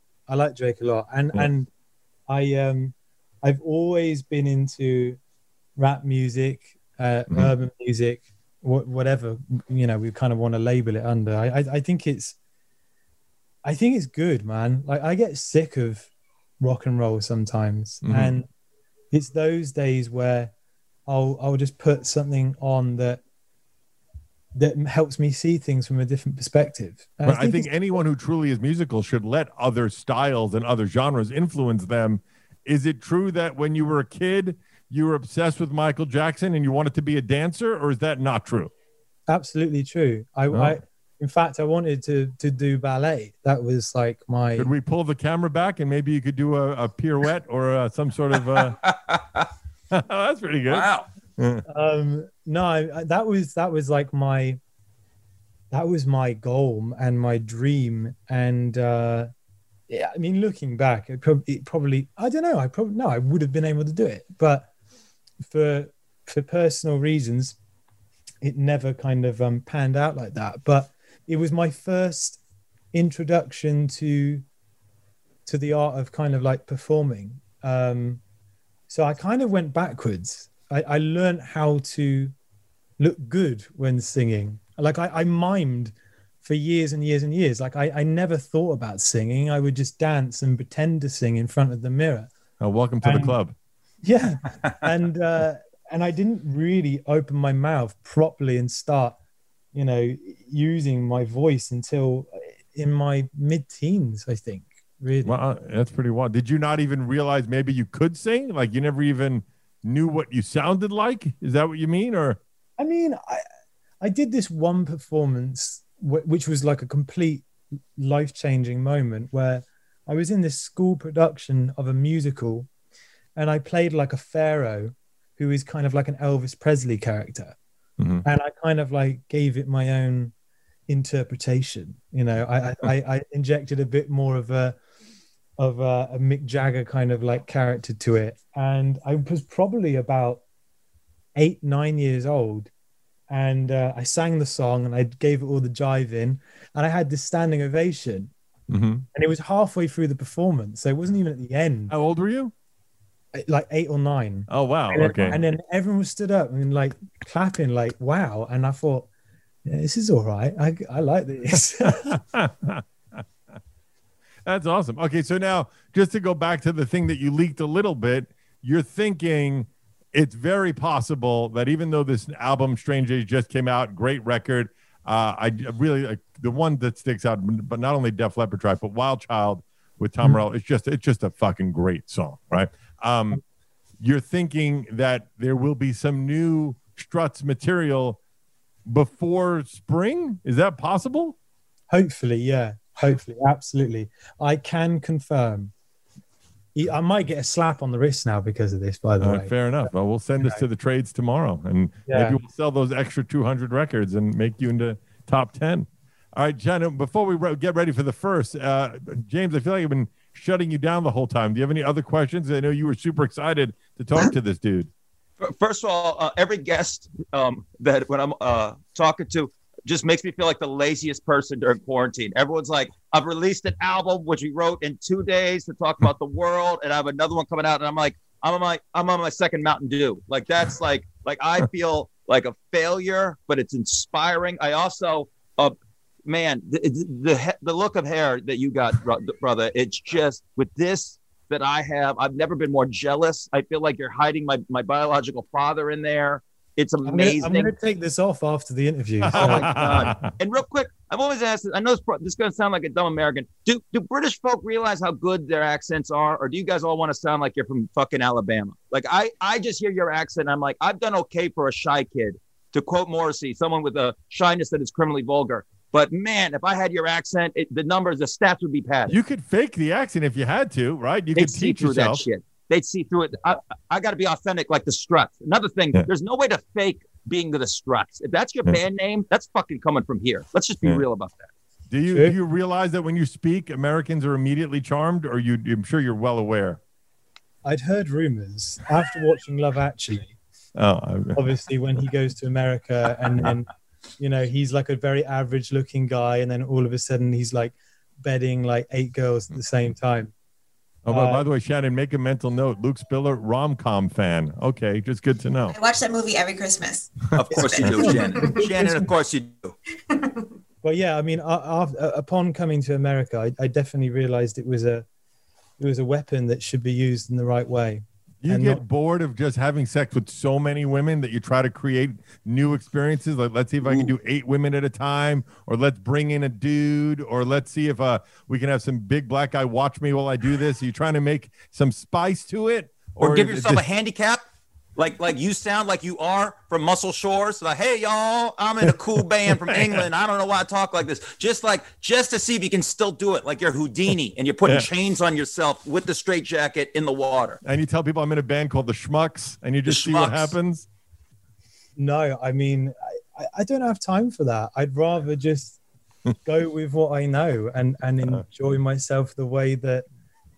And I've always been into rap music, urban music, whatever, we kind of want to label it under. I think it's good, man. Like I get sick of rock and roll sometimes, and it's those days where I'll just put something on that helps me see things from a different perspective. But I think anyone who truly is musical should let other styles and other genres influence them. Is it true that when you were a kid, you were obsessed with Michael Jackson and you wanted to be a dancer, or is that not true? Absolutely true. In fact, I wanted to do ballet. That was like my... Could we pull the camera back and maybe you could do a pirouette or some sort of... That's pretty good. Wow. No, that was like my goal and my dream. And yeah, I mean, looking back, it probably I don't know. I would have been able to do it, but for personal reasons, it never kind of panned out like that. But it was my first introduction to the art of kind of like performing. So I kind of went backwards. I learned how to look good when singing. Like I mimed for years and years and years. Like I never thought about singing. I would just dance and pretend to sing in front of the mirror. Oh, welcome to the club. Yeah. And I didn't really open my mouth properly and start, using my voice until in my mid-teens, I think. Really. Well, that's pretty wild. Did you not even realize maybe you could sing? Like you never even knew what you sounded like? Is that what you mean? Or I mean, I did this one performance which was like a complete life-changing moment where I was in this school production of a musical and I played like a pharaoh who is kind of like an Elvis Presley character. And I kind of like gave it my own interpretation. I injected a bit more of a Mick Jagger kind of like character to it. And I was probably about 8-9 years old. and I sang the song and I gave it all the jive in, and I had this standing ovation. And it was halfway through the performance, so it wasn't even at the end. How old were you? Like 8 or 9. Oh wow! And then everyone was stood up and like clapping, like wow. And I thought, yeah, this is all right. I like this. That's awesome. Okay, so now just to go back to the thing that you leaked a little bit, you're thinking it's very possible that even though this album Strange Age just came out, great record, I really the one that sticks out, but not only Def Leppard track, but Wild Child with Tom Morello. It's just a fucking great song, right? You're thinking that there will be some new Struts material before spring? Is that possible? Hopefully, yeah. Hopefully, absolutely. I can confirm. I might get a slap on the wrist now because of this, by the way. Fair enough. Well, we'll send this to the trades tomorrow, and maybe we'll sell those extra 200 records and make you into top 10. All right, Jen, before we get ready for the first, James, I feel like I've been shutting you down the whole time. Do you have any other questions? I know you were super excited to talk to this dude. First of all, every guest that when I'm talking to just makes me feel like the laziest person during quarantine. Everyone's like, I've released an album, which we wrote in 2 days to talk about the world, and I have another one coming out, and I'm like, I'm on my second Mountain Dew. Like, that's like I feel like a failure, but it's inspiring. I also, man, the look of hair that you got, brother, it's just with this that I have, I've never been more jealous. I feel like you're hiding my biological father in there. It's amazing. I'm going to take this off after the interview. So. Oh my God. And real quick, I've always asked this. I know this is going to sound like a dumb American. Do British folk realize how good their accents are? Or do you guys all want to sound like you're from fucking Alabama? Like I just hear your accent. And I'm like, I've done okay for a shy kid. To quote Morrissey, someone with a shyness that is criminally vulgar. But man, if I had your accent, the stats would be padded. You could fake the accent if you had to, right? You They'd could see teach through yourself. that shit. They'd see through it. I got to be authentic like the Struts. Another thing, there's no way to fake being the Struts. If that's your band name, that's fucking coming from here. Let's just be real about that. Do you realize that when you speak, Americans are immediately charmed, or I'm sure you're well aware? I'd heard rumors after watching Love Actually. Obviously, when he goes to America and then, he's like a very average looking guy. And then all of a sudden he's like bedding like 8 girls at the same time. Oh, by the way, Shannon, make a mental note. Luke Spiller, rom-com fan. Okay, just good to know. I watch that movie every Christmas. Of course you do, Shannon. Shannon, of course you do. Well, yeah, I mean, upon coming to America, I definitely realized it was a weapon that should be used in the right way. You get bored of just having sex with so many women that you try to create new experiences. Like, let's see if I can do 8 women at a time, or let's bring in a dude, or let's see if we can have some big black guy watch me while I do this. Are you trying to make some spice to it? Or give yourself a handicap? Like you sound like you are from Muscle Shores. Like, hey, y'all, I'm in a cool band from England. I don't know why I talk like this. Just to see if you can still do it. Like you're Houdini and you're putting chains on yourself with the straitjacket in the water. And you tell people I'm in a band called the Schmucks, and you just see what happens. No, I mean, I don't have time for that. I'd rather just go with what I know and enjoy myself the way that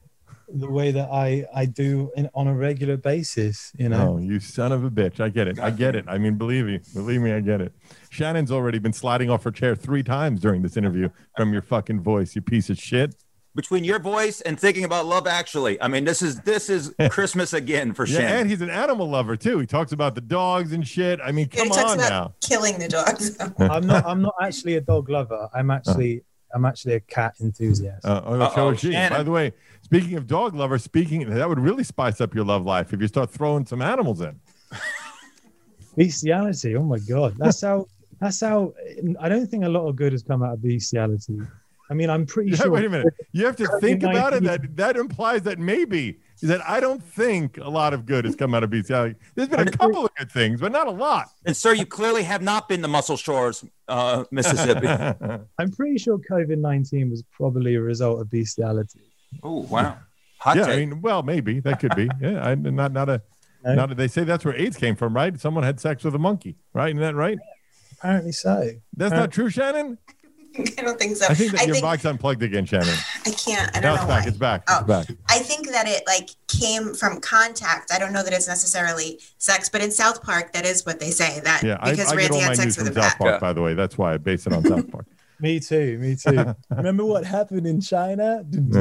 I do on a regular basis, Oh, you son of a bitch. I get it. I mean, believe me, I get it. Shannon's already been sliding off her chair 3 times during this interview from your fucking voice, you piece of shit. Between your voice and thinking about Love Actually, I mean, this is Christmas again for Shannon. And he's an animal lover too. He talks about the dogs and shit. I mean, come on now. Killing the dogs. I'm not actually a dog lover. I'm actually a cat enthusiast. So is she. By the way, speaking of dog lovers, that would really spice up your love life if you start throwing some animals in. Bestiality. Oh my God. That's how I don't think a lot of good has come out of bestiality. I mean, I'm pretty sure. Wait a minute. You have to think about it. That implies that maybe I don't think a lot of good has come out of bestiality. There's been a couple of good things, but not a lot. And sir, you clearly have not been to Muscle Shores, Mississippi. I'm pretty sure COVID-19 was probably a result of bestiality. Oh, wow. Hot take. I mean, well, maybe that could be. Yeah, they say that's where AIDS came from, right? Someone had sex with a monkey, right? Isn't that right? Apparently so. That's not true, Shannon? I don't think so. I think your mic's unplugged again, Shannon. I can't. I don't know why. It's back. I think that it came from contact. I don't know that it's necessarily sex, but in South Park, that is what they say. That because Randy had sex with a bat. South Park, by the way. That's why I base it on South Park. Me too. Remember what happened in China?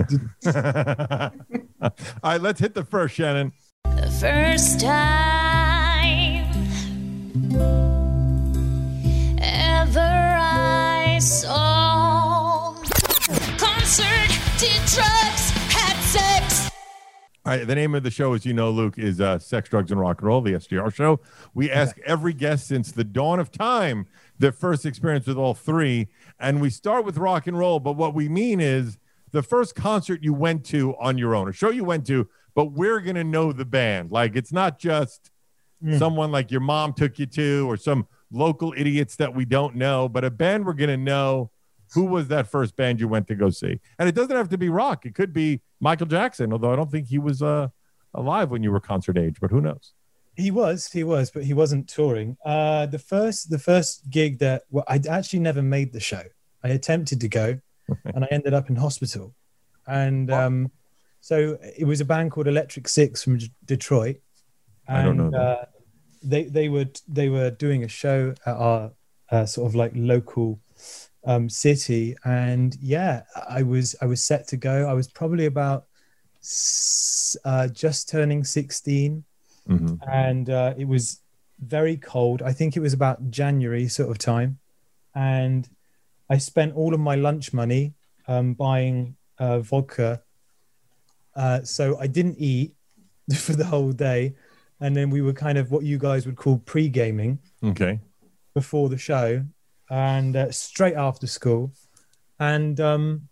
All right, let's hit the first, Shannon. The first time ever I saw concert, did drugs, had sex. All right, the name of the show, as you know, Luke, is Sex, Drugs, and Rock and Roll, the SDR show. We ask every guest since the dawn of time their first experience with all three, and we start with rock and roll, but what we mean is the first concert you went to on your own, a show you went to, but we're going to know the band. Like, it's not just someone like your mom took you to or some local idiots that we don't know, but a band we're going to know. Who was that first band you went to go see? And it doesn't have to be rock. It could be Michael Jackson, although I don't think he was alive when you were concert age, but who knows? He was, but he wasn't touring. The first gig that I actually never made the show. I attempted to go, and I ended up in hospital. And so it was a band called Electric Six from Detroit. And, I don't know that. They were doing a show at our sort of like local city, and I was set to go. I was probably about just turning 16. Mm-hmm. And it was very cold. I think it was about January sort of time. And I spent all of my lunch money buying vodka. So I didn't eat for the whole day. And then we were kind of what you guys would call pre-gaming. Okay. Before the show. And straight after school. And and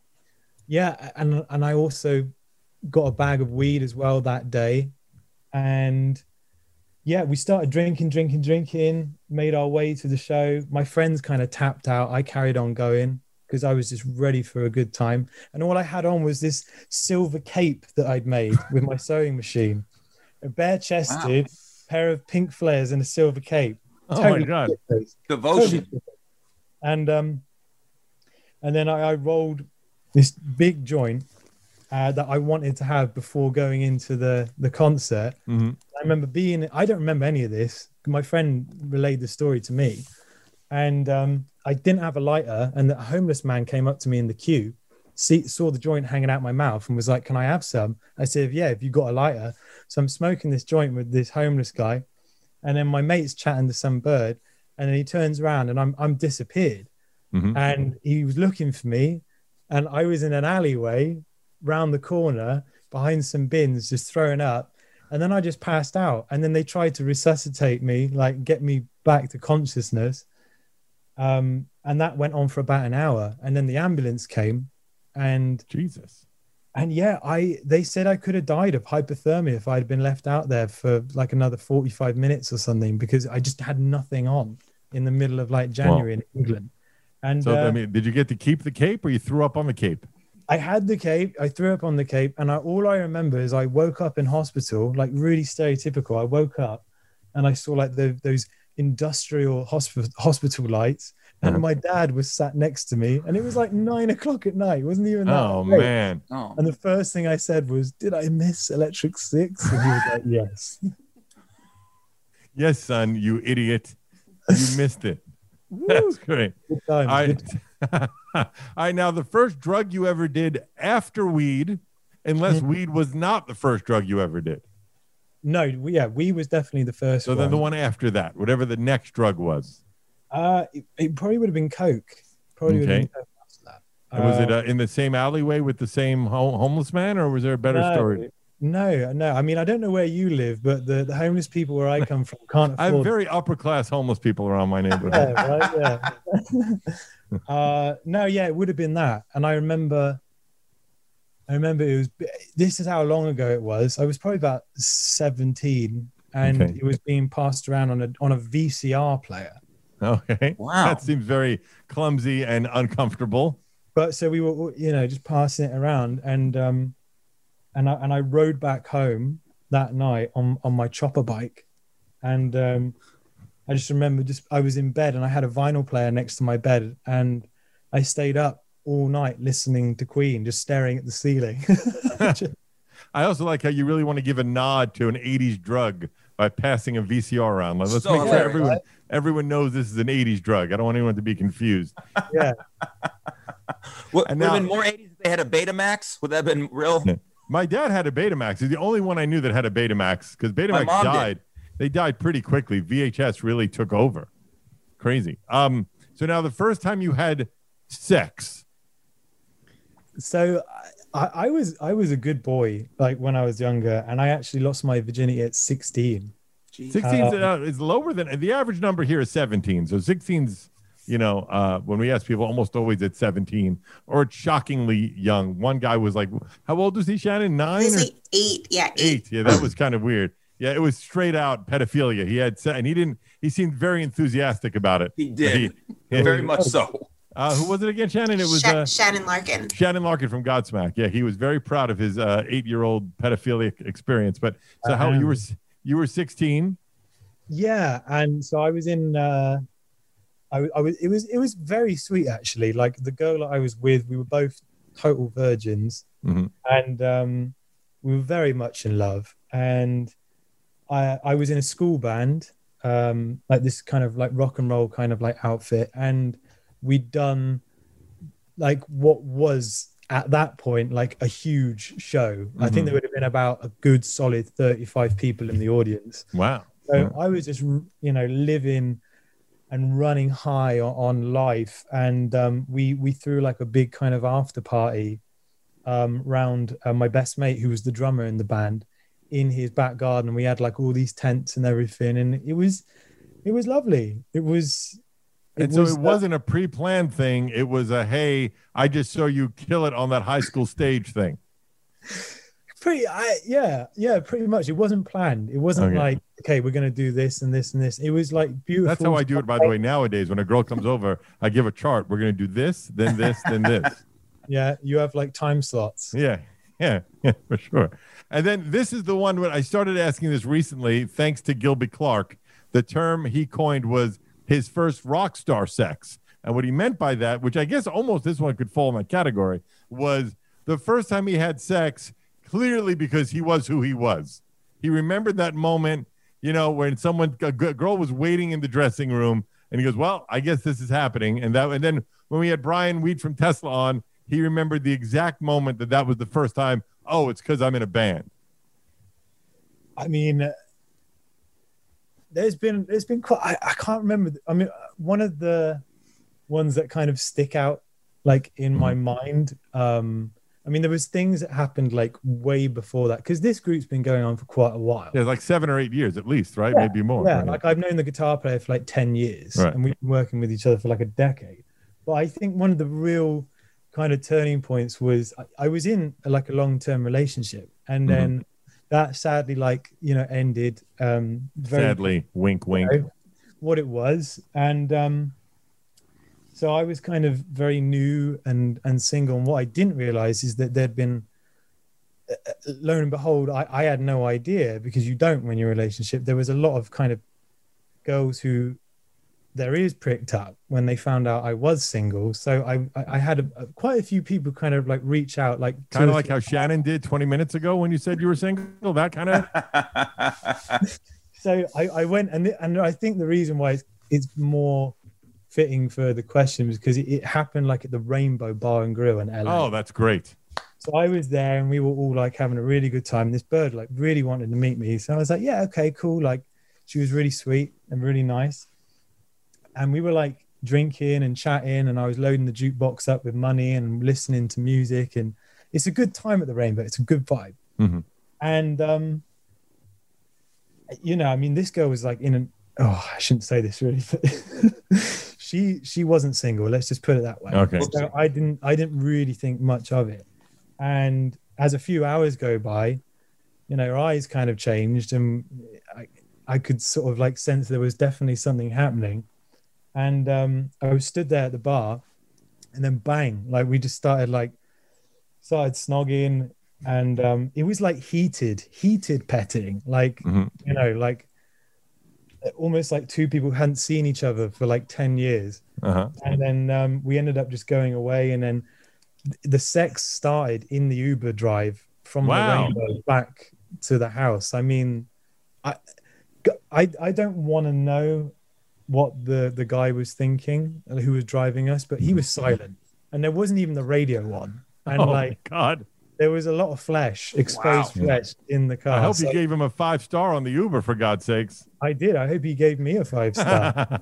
I also got a bag of weed as well that day. And we started drinking, made our way to the show. My friends kind of tapped out. I carried on going because I was just ready for a good time. And all I had on was this silver cape that I'd made with my sewing machine. A bare-chested pair of pink flares and a silver cape. Oh, totally my God. Devotion. And then I rolled this big joint that I wanted to have before going into the concert. Mm-hmm. I remember I don't remember any of this. My friend relayed the story to me. And I didn't have a lighter. And the homeless man came up to me in the queue, saw the joint hanging out my mouth and was like, "Can I have some?" I said, "Yeah, if you got a lighter." So I'm smoking this joint with this homeless guy. And then my mate's chatting to some bird. And then he turns around and I'm disappeared. Mm-hmm. And he was looking for me. And I was in an alleyway round the corner behind some bins just throwing up, and then I just passed out, and then they tried to resuscitate me, like get me back to consciousness, and that went on for about an hour, and then the ambulance came, and Jesus, and they said I could have died of hypothermia if I'd been left out there for like another 45 minutes or something, because I just had nothing on in the middle of like January in England. And so I mean, did you get to keep the cape, or you threw up on the cape? I had the cape. I threw up on the cape, and all I remember is I woke up in hospital, like really stereotypical. I woke up, and I saw like those industrial hospital lights, and my dad was sat next to me, and it was like 9 o'clock at night. It wasn't even that late. Man! And the first thing I said was, "Did I miss Electric Six?" And he was like, "Yes." Yes, son, you idiot! You missed it. That's great. Good times. All right, now the first drug you ever did after weed, unless weed was not the first drug you ever did. No, weed was definitely the first one. So then the one after that, whatever the next drug was. It probably would have been Coke. Probably would have been Coke after that. Was it in the same alleyway with the same homeless man, or was there a better story? No. I mean, I don't know where you live, but the homeless people where I come from can't afford. I have very upper class homeless people around my neighborhood. It would have been that. And I remember it was. This is how long ago it was. I was probably about 17, and it was being passed around on a VCR player. Okay. Wow. That seems very clumsy and uncomfortable. But so we were, just passing it around, and I rode back home that night on my chopper bike, and I just remember I was in bed and I had a vinyl player next to my bed, and I stayed up all night listening to Queen, just staring at the ceiling. I also like how you really want to give a nod to an 80s drug by passing a VCR around. Like, let's make sure everyone knows this is an 80s drug. I don't want anyone to be confused. Yeah. Would have been more 80s if they had a Betamax? Would that have been real? Yeah. My dad had a Betamax. He's the only one I knew that had a Betamax because Betamax died. They died pretty quickly. VHS really took over. Crazy. So now the first time you had sex. So I was a good boy like when I was younger, and I actually lost my virginity at 16. 16 is lower than the average number here is 17. So 16's, when we ask people, almost always at 17 or it's shockingly young. One guy was like, how old was he, Shannon? 9? He's like 8. Yeah, 8. Yeah, that was kind of weird. Yeah, it was straight out pedophilia. He seemed very enthusiastic about it. He did. Very much so. Who was it again, Shannon? It was Shannon Larkin. Shannon Larkin from Godsmack. Yeah, he was very proud of his 8-year-old pedophilic experience. But so how you were 16? Yeah, and so I was in. It was very sweet actually. Like the girl that I was with, we were both total virgins, and we were very much in love. And I was in a school band, like this kind of like rock and roll kind of like outfit, and we'd done like what was at that point like a huge show. I think there would have been about a good solid 35 people in the audience. Wow. So I was just living and running high on life, and we threw like a big kind of after party round my best mate, who was the drummer in the band, in his back garden. We had like all these tents and everything, and it was lovely. It wasn't a pre-planned thing. It was a, hey, I just saw you kill it on that high school stage thing. Pretty much. It wasn't planned. It wasn't like, okay, we're going to do this and this and this. It was like beautiful. That's how I do it, by the way, nowadays. When a girl comes over, I give a chart. We're going to do this, then this, then this. Yeah, you have like time slots. Yeah, for sure. And then this is the one when I started asking this recently, thanks to Gilby Clarke. The term he coined was his first rock star sex. And what he meant by that, which I guess almost this one could fall in that category, was the first time he had sex, clearly because he was who he was. He remembered that moment, when a girl was waiting in the dressing room, and he goes, well, I guess this is happening. And then when we had Brian Weed from Tesla on, he remembered the exact moment that was the first time. Oh, it's because I'm in a band. I mean, there's been quite, I can't remember. I mean, one of the ones that kind of stick out like in my mind. I mean, there was things that happened like way before that, because this group's been going on for quite a while. Yeah, like 7 or 8 years at least, right? Yeah, maybe more. Yeah, right? like I've known the guitar player for like 10 years, right, and we've been working with each other for like a decade. But I think one of the real kind of turning points was I was in like a long-term relationship, and then that sadly ended. Very sadly, wink, wink. What it was, and so I was kind of very new and single, and what I didn't realize is that there'd been, lo and behold, I had no idea, because you don't when you're in a relationship. There was a lot of kind of girls who their ears pricked up when they found out I was single. So I had quite a few people kind of like reach out, like kind of like how Shannon did 20 minutes ago when you said you were single, that kind of. So I went, and I think the reason why it's more fitting for the question was because it happened like at the Rainbow Bar and Grill in LA. Oh, that's great. So I was there, and we were all like having a really good time. This bird like really wanted to meet me. So I was like, yeah, okay, cool. Like she was really sweet and really nice. And we were like drinking and chatting, and I was loading the jukebox up with money and listening to music. And it's a good time at the Rainbow. It's a good vibe. And, I mean, this girl was like I shouldn't say this really, but she wasn't single. Let's just put it that way. Okay. So I didn't really think much of it. And as a few hours go by, her eyes kind of changed, and I could sort of like sense there was definitely something happening. And I was stood there at the bar, and then bang, like we just started snogging, and it was like heated petting, like like almost like two people who hadn't seen each other for like 10 years. And then we ended up just going away, and then the sex started in the Uber drive from the rainbow back to the house. I mean, I don't want to know what the guy was thinking who was driving us, but he was silent, and there wasn't even the radio on. And my God, there was a lot of exposed flesh in the car. I hope you gave him a 5-star on the Uber, for God's sakes. I did. I hope he gave me a 5-star.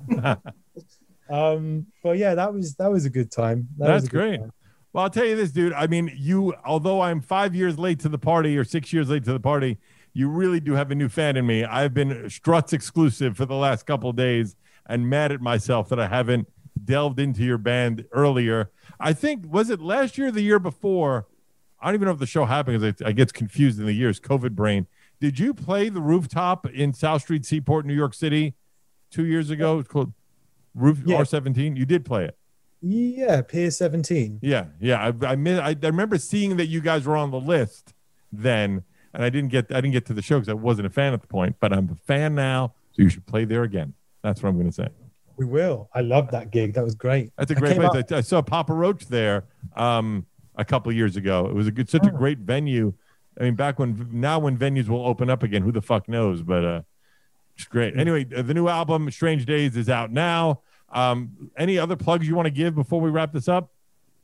But yeah, that was a good time. That's great. Time. Well, I'll tell you this, dude. I mean, although I'm 5 years late to the party or 6 years late to the party, you really do have a new fan in me. I've been Struts exclusive for the last couple of days and mad at myself that I haven't delved into your band earlier. I think, was it last year or the year before? I don't even know if the show happened because I get confused in the years, COVID brain. Did you play the Rooftop in South Street Seaport, New York City 2 years ago? It's called R17. You did play it. Yeah, Pier 17. Yeah. I remember seeing that you guys were on the list then, and I didn't get to the show because I wasn't a fan at the point, but I'm a fan now, so you should play there again. That's what I'm going to say. We will. I love that gig. That was great. That's a great place. I saw Papa Roach there a couple of years ago. It was such a great venue. I mean, now when venues will open up again, who the fuck knows? But it's great. Anyway, the new album Strange Days is out now. Any other plugs you want to give before we wrap this up?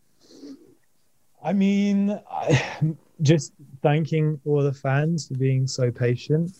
I mean, just thanking all the fans for being so patient.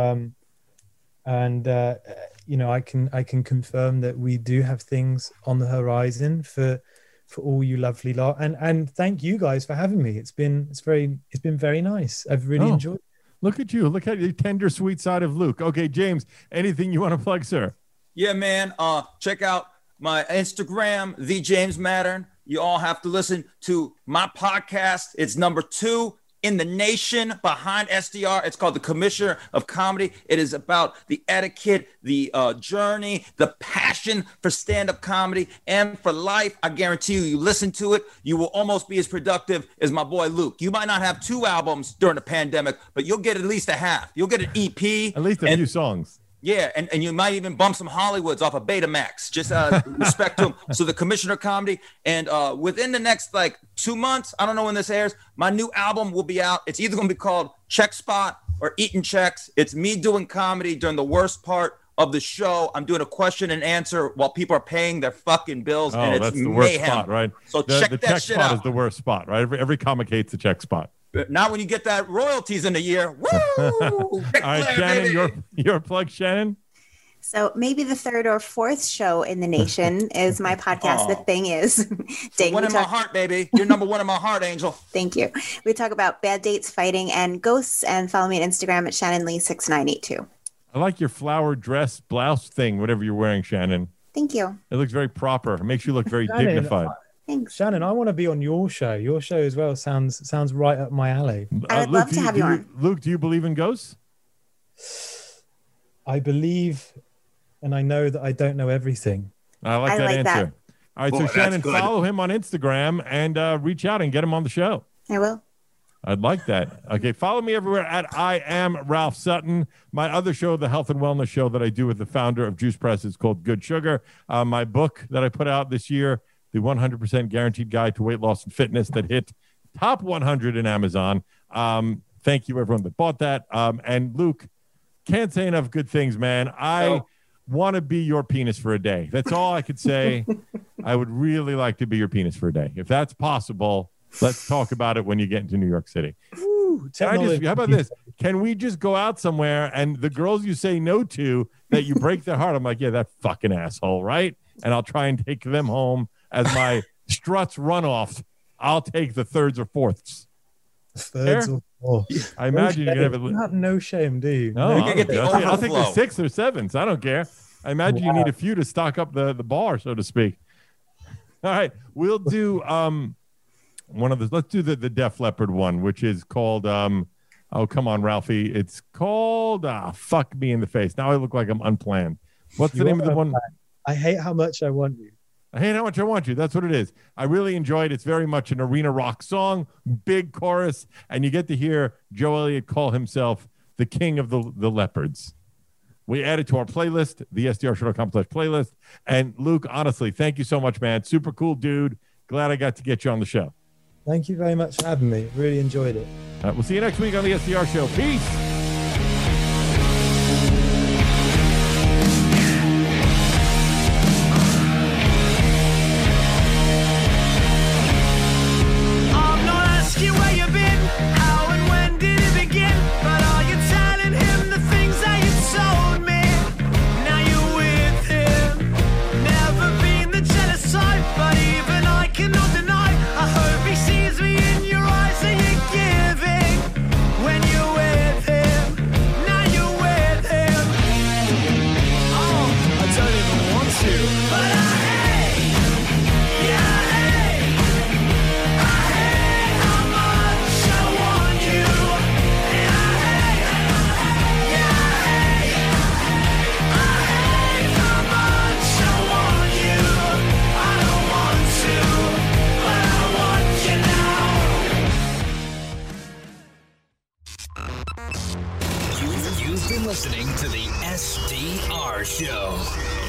You know, I can confirm that we do have things on the horizon for all you lovely lot. And thank you guys for having me. It's been very nice. I've really enjoyed it. Look at you. Look at the tender, sweet side of Luke. Okay, James, anything you want to plug, sir? Yeah, man. Check out my Instagram, The James Mattern. You all have to listen to my podcast. It's number 2 in the nation behind SDR. It's called The Commissioner of Comedy. It is about the etiquette, the journey, the passion for stand-up comedy and for life. I guarantee you listen to it, you will almost be as productive as my boy Luke. You might not have 2 albums during the pandemic, but you'll get at least a half. You'll get an EP. At least a few songs. Yeah, and you might even bump some Hollywoods off of Betamax. Just respect to him. So The Commissioner of Comedy. And within the next 2 months, I don't know when this airs, my new album will be out. It's either going to be called Check Spot or Eating Checks. It's me doing comedy during the worst part of the show. I'm doing a question and answer while people are paying their fucking bills. And it's that's the worst mayhem. Spot, right? So check that shit spot out. Is the worst spot, right? Every comic hates the check spot. Now when you get that royalties in a year, woo! All right, Shannon, your plug, Shannon. So maybe the 3rd or 4th show in the nation is my podcast. The Thing Is. One in my heart, baby. You're number 1 in my heart, Angel. Thank you. We talk about bad dates, fighting, and ghosts. And follow me on Instagram at ShannonLee6982. I like your flower dress blouse thing, whatever you're wearing, Shannon. Thank you. It looks very proper. It makes you look very dignified. Thanks. Shannon, I want to be on your show. Your show as well sounds right up my alley. I would love to have you on. Luke, do you believe in ghosts? I believe, and I know that I don't know everything. I like that answer. All right, so Shannon, follow him on Instagram and reach out and get him on the show. I will. I'd like that. Okay, follow me everywhere at I Am Ralph Sutton. My other show, the health and wellness show that I do with the founder of Juice Press, is called Good Sugar. My book that I put out this year, the 100% Guaranteed Guide to Weight Loss and Fitness, that hit top 100 in Amazon. Thank you, everyone that bought that. And Luke, can't say enough good things, man. I want to be your penis for a day. That's all I could say. I would really like to be your penis for a day. If that's possible, let's talk about it when you get into New York City. How about this? Can we just go out somewhere and the girls you say no to, that you break their heart, I'm like, yeah, that fucking asshole, right? And I'll try and take them home as my Struts runoffs. I'll take the 3rds or 4ths. 3rds or 4ths. I imagine you're going to have You have no shame, do you? No, I'll take the 6th or 7th. I don't care. I imagine you need a few to stock up the bar, so to speak. All right, we'll do one of those. Let's do the Def Leppard one, which is called oh, come on, Ralphie. It's called Fuck Me in the Face. Now I look like I'm unplanned. What's the name of the one? I Hate How Much I Want You. I Hate How Much I Want You. That's what it is. I really enjoyed it. It's very much an arena rock song, big chorus, and you get to hear Joe Elliott call himself the king of the leopards. We added to our playlist, the SDRshow.com/playlist. And Luke, honestly, thank you so much, man. Super cool dude. Glad I got to get you on the show. Thank you very much for having me. Really enjoyed it. We'll see you next week on the SDR Show. Peace. You've been listening to the SDR Show.